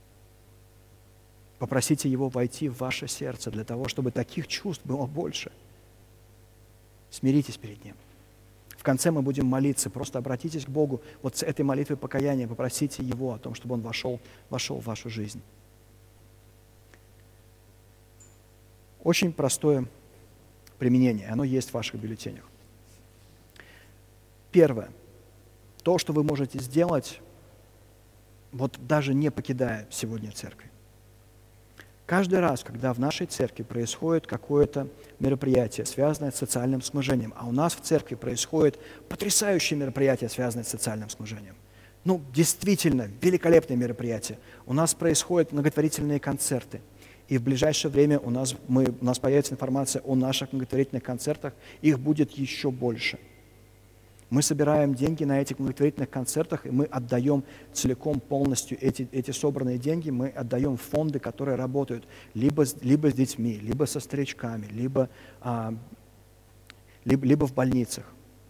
Попросите Его войти в ваше сердце для того, чтобы таких чувств было больше. Смиритесь перед Ним. В конце мы будем молиться. Просто обратитесь к Богу вот с этой молитвой покаяния, попросите Его о том, чтобы Он вошел, вошел в вашу жизнь. Очень простое применение. Оно есть в ваших бюллетенях. Первое. то, что вы можете сделать, вот даже не покидая сегодня церковь. Каждый раз, когда в нашей церкви происходит какое-то мероприятие, связанное с социальным служением, а у нас в церкви происходит потрясающее мероприятие, связанное с социальным служением, ну, действительно, великолепное мероприятие. У нас происходят благотворительные концерты. И в ближайшее время у нас, мы, у нас появится информация о наших благотворительных концертах. Их будет еще больше. Мы собираем деньги на этих благотворительных концертах, и мы отдаем целиком, полностью эти, эти собранные деньги, мы отдаем в фонды, которые работают либо с, либо с детьми, либо со старичками, либо, а, либо, либо в больницах.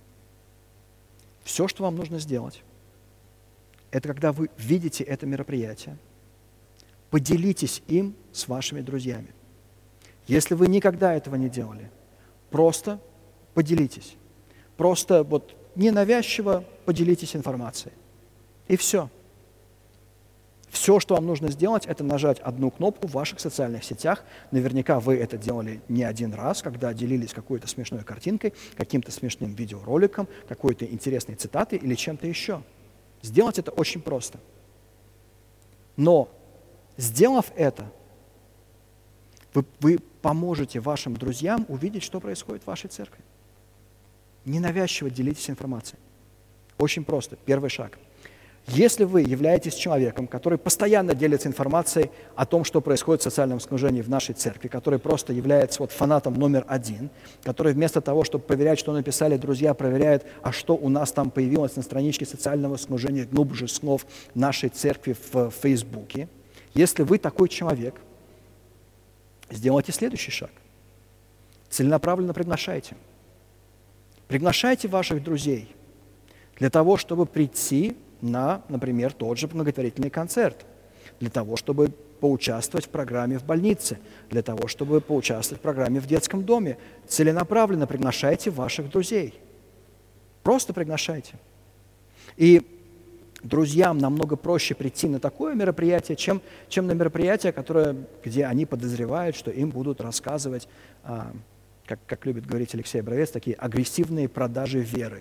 Все, что вам нужно сделать, это когда вы видите это мероприятие, поделитесь им с вашими друзьями. Если вы никогда этого не делали, просто поделитесь. Просто вот ненавязчиво поделитесь информацией. И все. Все, что вам нужно сделать, это нажать одну кнопку в ваших социальных сетях. Наверняка вы это делали не один раз, когда делились какой-то смешной картинкой, каким-то смешным видеороликом, какой-то интересной цитатой или чем-то еще. Сделать это очень просто. Но, сделав это, вы, вы поможете вашим друзьям увидеть, что происходит в вашей церкви. Ненавязчиво делитесь информацией. Очень просто. Первый шаг. Если вы являетесь человеком, который постоянно делится информацией о том, что происходит в социальном служении в нашей церкви, который просто является вот фанатом номер один, который вместо того, чтобы проверять, что написали друзья, проверяет, а что у нас там появилось на страничке социального служения глубже снов нашей церкви в Фейсбуке, если вы такой человек, сделайте следующий шаг. Целенаправленно приглашайте. Приглашайте ваших друзей для того, чтобы прийти на, например, тот же благотворительный концерт, для того, чтобы поучаствовать в программе в больнице, для того, чтобы поучаствовать в программе в детском доме. Целенаправленно приглашайте ваших друзей. Просто приглашайте. И друзьям намного проще прийти на такое мероприятие, чем, чем на мероприятие, которое, где они подозревают, что им будут рассказывать, а, как, как любит говорить Алексей Бровец, такие агрессивные продажи веры.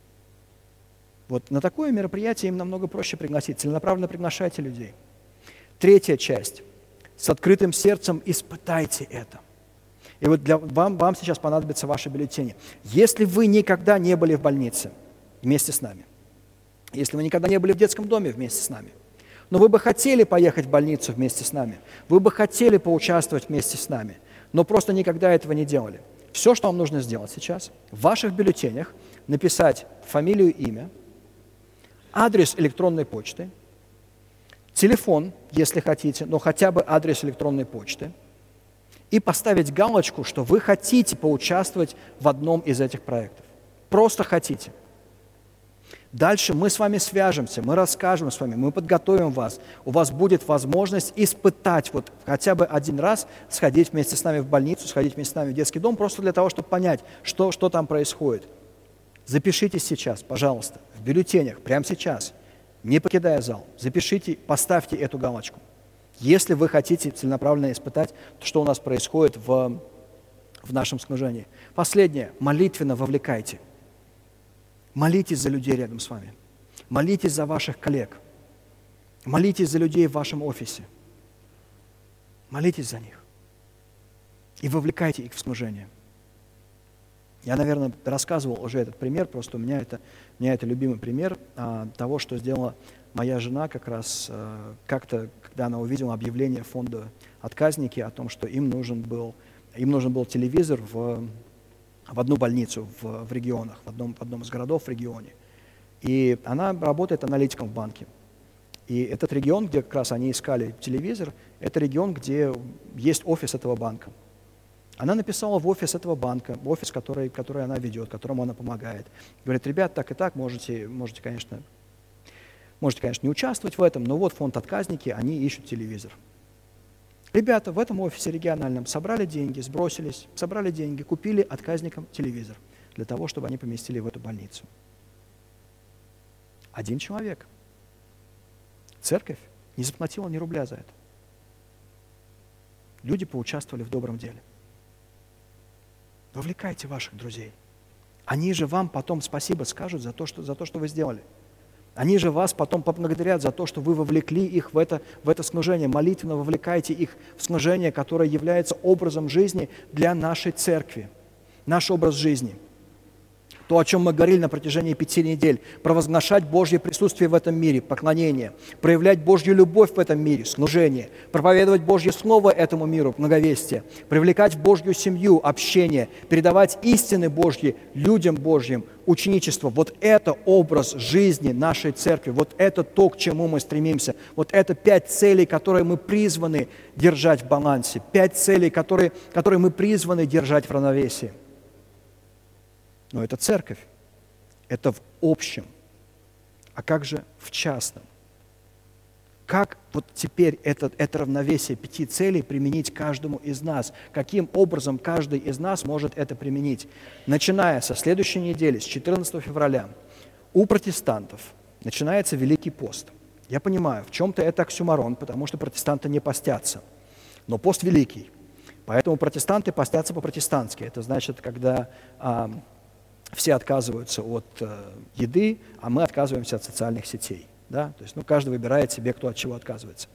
Вот на такое мероприятие им намного проще пригласить. Целенаправленно приглашайте людей. Третья часть. С открытым сердцем испытайте это. И вот для, вам, вам сейчас понадобятся ваши бюллетени. Если вы никогда не были в больнице вместе с нами, если вы никогда не были в детском доме вместе с нами, но вы бы хотели поехать в больницу вместе с нами, вы бы хотели поучаствовать вместе с нами, но просто никогда этого не делали. Все, что вам нужно сделать сейчас, в ваших бюллетенях написать фамилию, имя, адрес электронной почты, телефон, если хотите, но хотя бы адрес электронной почты, и поставить галочку, что вы хотите поучаствовать в одном из этих проектов. Просто хотите. Дальше мы с вами свяжемся, мы расскажем с вами, мы подготовим вас. У вас будет возможность испытать, вот хотя бы один раз сходить вместе с нами в больницу, сходить вместе с нами в детский дом, просто для того, чтобы понять, что, что там происходит. Запишитесь сейчас, пожалуйста, в бюллетенях, прямо сейчас, не покидая зал. Запишите, поставьте эту галочку. Если вы хотите целенаправленно испытать, что у нас происходит в, в нашем служении. Последнее. Молитвенно вовлекайте. Молитесь за людей рядом с вами. Молитесь за ваших коллег. Молитесь за людей в вашем офисе. Молитесь за них. И вовлекайте их в служение. Я, наверное, рассказывал уже этот пример, просто у меня это, у меня это любимый пример а, того, что сделала моя жена как раз а, как-то, когда она увидела объявление фонда «Отказники» о том, что им нужен был, им нужен был телевизор в, в одну больницу в, в регионах, в одном, в одном из городов в регионе. И она работает аналитиком в банке. И этот регион, где как раз они искали телевизор, это регион, где есть офис этого банка. Она написала в офис этого банка, в офис, который, который она ведет, которому она помогает. Говорит, ребят, так и так, можете, можете, конечно, можете, конечно, не участвовать в этом, но вот фонд «Отказники», они ищут телевизор. Ребята в этом офисе региональном собрали деньги, сбросились, собрали деньги, купили отказникам телевизор для того, чтобы они поместили в эту больницу. Один человек. Церковь не заплатила ни рубля за это. Люди поучаствовали в добром деле. Вовлекайте ваших друзей. Они же вам потом спасибо скажут за то, что, за то, что вы сделали. Они же вас потом поблагодарят за то, что вы вовлекли их в это, в это служение, молитвенно вовлекаете их в служение, которое является образом жизни для нашей церкви. Наш образ жизни. То, о чем мы говорили на протяжении пяти недель. Провозглашать Божье присутствие в этом мире, поклонение. Проявлять Божью любовь в этом мире, служение. Проповедовать Божье Слово этому миру, благовестие. Привлекать в Божью семью, общение. Передавать истины Божьи людям Божьим, ученичество. Вот это образ жизни нашей церкви. Вот это то, к чему мы стремимся. Вот это пять целей, которые мы призваны держать в балансе. Пять целей, которые, которые мы призваны держать в равновесии. Но это церковь, это в общем. А как же в частном? Как вот теперь это, это равновесие пяти целей применить каждому из нас? Каким образом каждый из нас может это применить? Начиная со следующей недели, с четырнадцатого февраля, у протестантов начинается Великий пост. Я понимаю, в чем-то это оксюморон, потому что протестанты не постятся. Но пост великий. Поэтому протестанты постятся по-протестантски. Это значит, когда... А, все отказываются от э, еды, а мы отказываемся от социальных сетей. Да? То есть ну, каждый выбирает себе, кто от чего отказывается.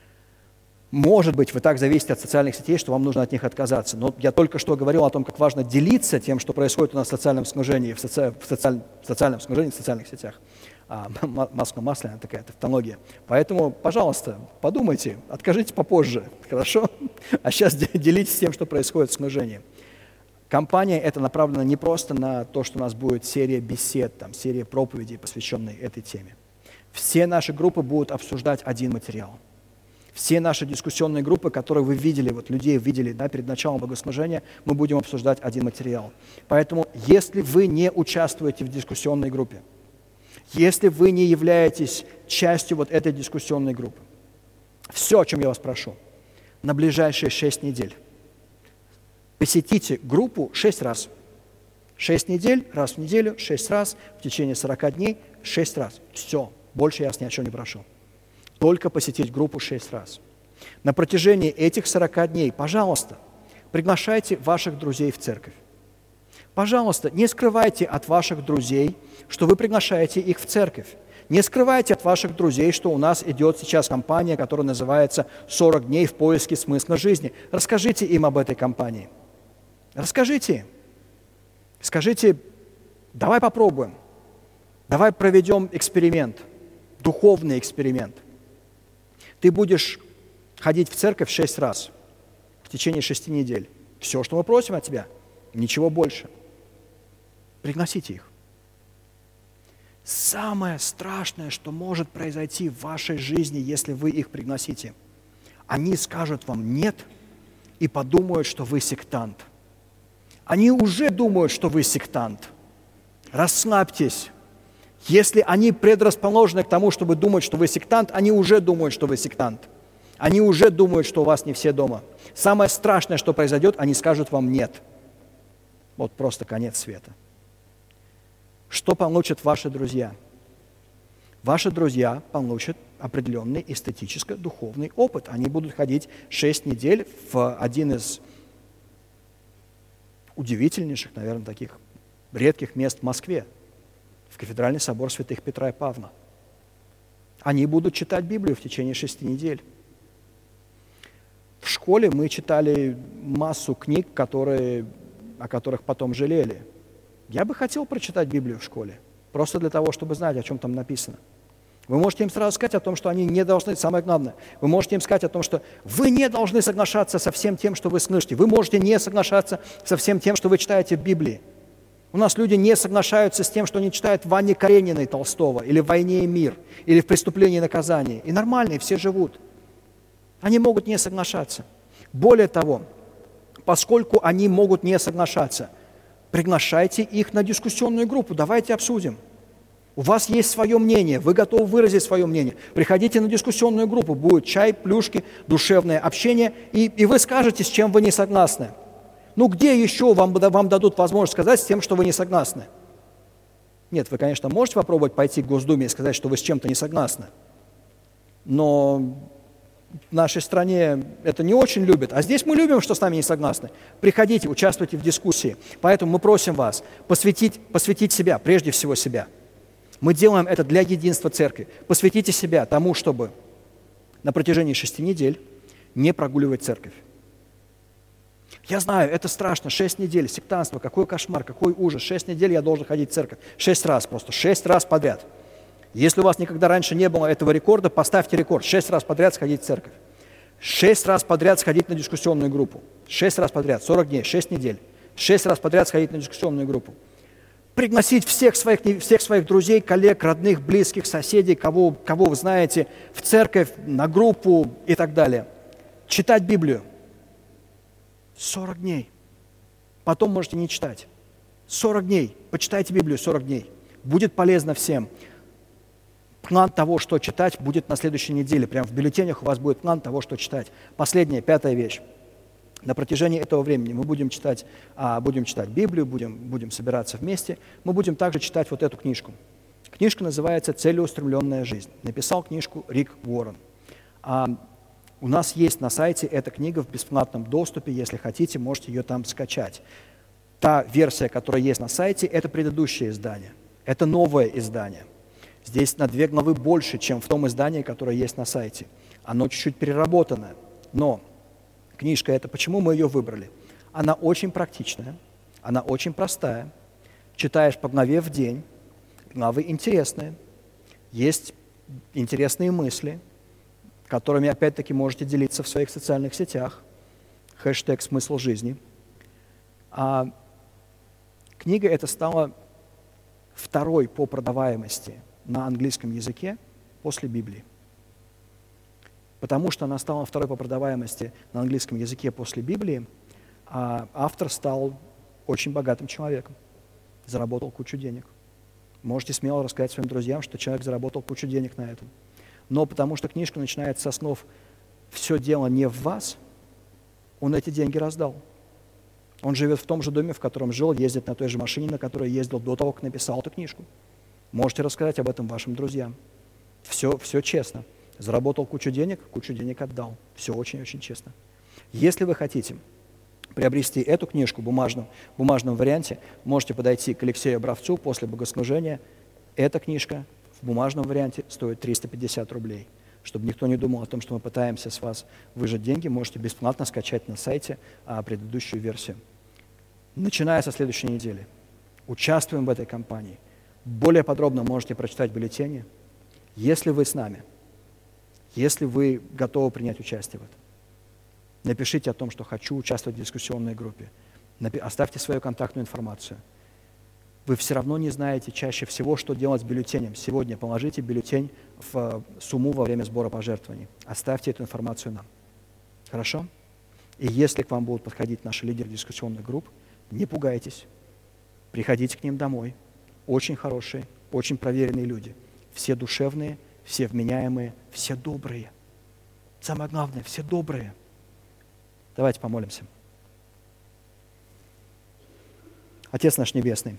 Может быть, вы так зависите от социальных сетей, что вам нужно от них отказаться. Но я только что говорил о том, как важно делиться тем, что происходит у нас в социальном служении, в, соци... в, социаль... в социальном служении, в социальных сетях. А, масло-масляная такая тавтология. Поэтому, пожалуйста, подумайте, откажите попозже, хорошо? А сейчас делитесь тем, что происходит в служении. Компания эта направлена не просто на то, что у нас будет серия бесед, там, серия проповедей, посвященные этой теме. Все наши группы будут обсуждать один материал. Все наши дискуссионные группы, которые вы видели, вот людей видели да, перед началом богослужения, мы будем обсуждать один материал. Поэтому, если вы не участвуете в дискуссионной группе, если вы не являетесь частью вот этой дискуссионной группы, все, о чем я вас прошу, на ближайшие шесть недель, посетите группу шесть раз. Шесть недель, раз в неделю, шесть раз, в течение сорока дней, шесть раз. Все, больше я вас ни о чем не прошу. Только посетить группу шесть раз. На протяжении этих сорока дней, пожалуйста, приглашайте ваших друзей в церковь. Пожалуйста, не скрывайте от ваших друзей, что вы приглашаете их в церковь. Не скрывайте от ваших друзей, что у нас идет сейчас кампания, которая называется «сорок дней в поиске смысла жизни». Расскажите им об этой кампании. Расскажите им. Скажите, давай попробуем, давай проведем эксперимент, духовный эксперимент. Ты будешь ходить в церковь шесть раз в течение шести недель. Все, что мы просим от тебя, ничего больше. Пригласите их. Самое страшное, что может произойти в вашей жизни, если вы их пригласите, они скажут вам «нет» и подумают, что вы сектант. Они уже думают, что вы сектант. Расслабьтесь. Если они предрасположены к тому, чтобы думать, что вы сектант, они уже думают, что вы сектант. Они уже думают, что у вас не все дома. Самое страшное, что произойдет, они скажут вам «нет». Вот просто конец света. Что получат ваши друзья? Ваши друзья получат определенный эстетическо-духовный опыт. Они будут ходить шесть недель в один из удивительнейших, наверное, таких редких мест в Москве, в Кафедральный собор святых Петра и Павла. Они будут читать Библию в течение шести недель. В школе мы читали массу книг, которые, о которых потом жалели. Я бы хотел прочитать Библию в школе, просто для того, чтобы знать, о чем там написано. Вы можете им сразу сказать о том, что они не должны, самое главное, вы можете им сказать о том, что вы не должны соглашаться со всем тем, что вы слышите. Вы можете не соглашаться со всем тем, что вы читаете в Библии. У нас люди не соглашаются с тем, что они читают в Анне Карениной Толстого, или в «Войне и мир», или в «Преступлении и наказании». И нормальные все живут. Они могут не соглашаться. Более того, поскольку они могут не соглашаться, приглашайте их на дискуссионную группу, давайте обсудим. У вас есть свое мнение, вы готовы выразить свое мнение. Приходите на дискуссионную группу, будет чай, плюшки, душевное общение, и, и вы скажете, с чем вы не согласны. Ну где еще вам, вам дадут возможность сказать с тем, что вы не согласны? Нет, вы, конечно, можете попробовать пойти к Госдуме и сказать, что вы с чем-то не согласны, но в нашей стране это не очень любят, а здесь мы любим, что с нами не согласны. Приходите, участвуйте в дискуссии. Поэтому мы просим вас посвятить, посвятить себя, прежде всего себя. Мы делаем это для единства церкви. Посвятите себя тому, чтобы на протяжении шести недель не прогуливать церковь. Я знаю, это страшно, шесть недель, сектантство, какой кошмар, какой ужас. Шесть недель я должен ходить в церковь. Шесть раз просто, шесть раз подряд. Если у вас никогда раньше не было этого рекорда, поставьте рекорд. Шесть раз подряд сходить в церковь. Шесть раз подряд сходить на дискуссионную группу. Шесть раз подряд, сорок дней, шесть недель. Шесть раз подряд сходить на дискуссионную группу. Пригласить всех своих, всех своих друзей, коллег, родных, близких, соседей, кого, кого вы знаете, в церковь, на группу и так далее. Читать Библию. сорок дней. Потом можете не читать. сорок дней. Почитайте Библию сорок дней. Будет полезно всем. План того, что читать, будет на следующей неделе. Прямо в бюллетенях у вас будет план того, что читать. Последняя, пятая вещь. На протяжении этого времени мы будем читать, а, будем читать Библию, будем, будем собираться вместе. Мы будем также читать вот эту книжку. Книжка называется «Целеустремленная жизнь». Написал книжку Рик Уоррен. А, у нас есть на сайте эта книга в бесплатном доступе. Если хотите, можете ее там скачать. Та версия, которая есть на сайте, это предыдущее издание. Это новое издание. Здесь на две главы больше, чем в том издании, которое есть на сайте. Оно чуть-чуть переработанное. Но книжка эта, почему мы ее выбрали? Она очень практичная, она очень простая. Читаешь по главе в день, главы интересные. Есть интересные мысли, которыми, опять-таки, можете делиться в своих социальных сетях. Хэштег «Смысл жизни». А книга эта стала второй по продаваемости на английском языке после Библии. Потому что она стала второй по продаваемости на английском языке после Библии, а автор стал очень богатым человеком, заработал кучу денег. Можете смело рассказать своим друзьям, что человек заработал кучу денег на этом. Но потому что книжка начинается со слов «все дело не в вас», он эти деньги раздал. Он живет в том же доме, в котором жил, ездит на той же машине, на которой ездил до того, как написал эту книжку. Можете рассказать об этом вашим друзьям. Все, все честно. Заработал кучу денег, кучу денег отдал. Все очень-очень честно. Если вы хотите приобрести эту книжку в бумажном, бумажном варианте, можете подойти к Алексею Бравцу после богослужения. Эта книжка в бумажном варианте стоит триста пятьдесят рублей. Чтобы никто не думал о том, что мы пытаемся с вас выжать деньги, можете бесплатно скачать на сайте а, предыдущую версию. Начиная со следующей недели. Участвуем в этой кампании. Более подробно можете прочитать в бюллетене. Если вы с нами, если вы готовы принять участие в этом, напишите о том, что хочу участвовать в дискуссионной группе. Оставьте свою контактную информацию. Вы все равно не знаете чаще всего, что делать с бюллетенем. Сегодня положите бюллетень в сумму во время сбора пожертвований. Оставьте эту информацию нам. Хорошо? И если к вам будут подходить наши лидеры дискуссионных групп, не пугайтесь. Приходите к ним домой. Очень хорошие, очень проверенные люди. Все душевные, все вменяемые, все добрые. Самое главное, все добрые. Давайте помолимся. Отец наш Небесный,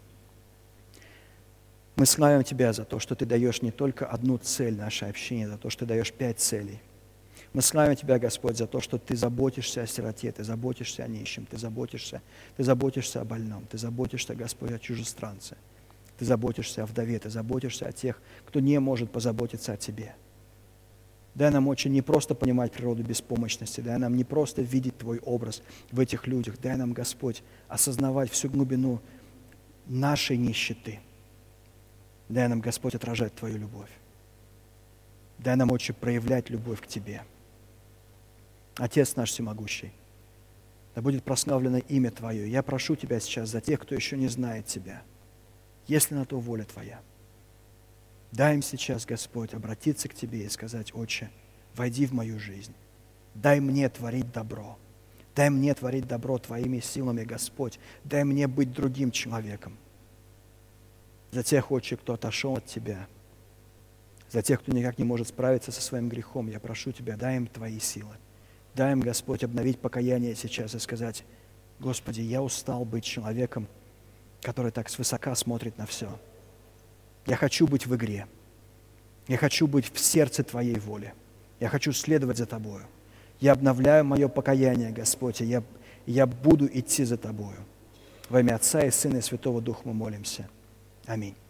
мы славим Тебя за то, что Ты даешь не только одну цель нашей общине, за то, что Ты даешь пять целей. Мы славим Тебя, Господь, за то, что Ты заботишься о сироте, Ты заботишься о нищем, Ты заботишься, Ты заботишься о больном, Ты заботишься, Господь, о чужестранце, Ты заботишься о вдове, Ты заботишься о тех, кто не может позаботиться о Тебе. Дай нам очень не просто понимать природу беспомощности, дай нам не просто видеть Твой образ в этих людях, дай нам, Господь, осознавать всю глубину нашей нищеты. Дай нам, Господь, отражать Твою любовь. Дай нам, Отче, проявлять любовь к Тебе. Отец наш всемогущий, да будет прославлено имя Твое. Я прошу Тебя сейчас за тех, кто еще не знает Тебя, если на то воля Твоя. Дай им сейчас, Господь, обратиться к Тебе и сказать: Отче, войди в мою жизнь. Дай мне творить добро. Дай мне творить добро Твоими силами, Господь. Дай мне быть другим человеком. За тех, Отче, кто отошел от Тебя, за тех, кто никак не может справиться со своим грехом, я прошу Тебя, дай им Твои силы. Дай им, Господь, обновить покаяние сейчас и сказать: Господи, я устал быть человеком, который так свысока смотрит на все. Я хочу быть в игре. Я хочу быть в сердце Твоей воли. Я хочу следовать за Тобою. Я обновляю мое покаяние, Господь, и я, я буду идти за Тобою. Во имя Отца и Сына и Святого Духа мы молимся. Аминь.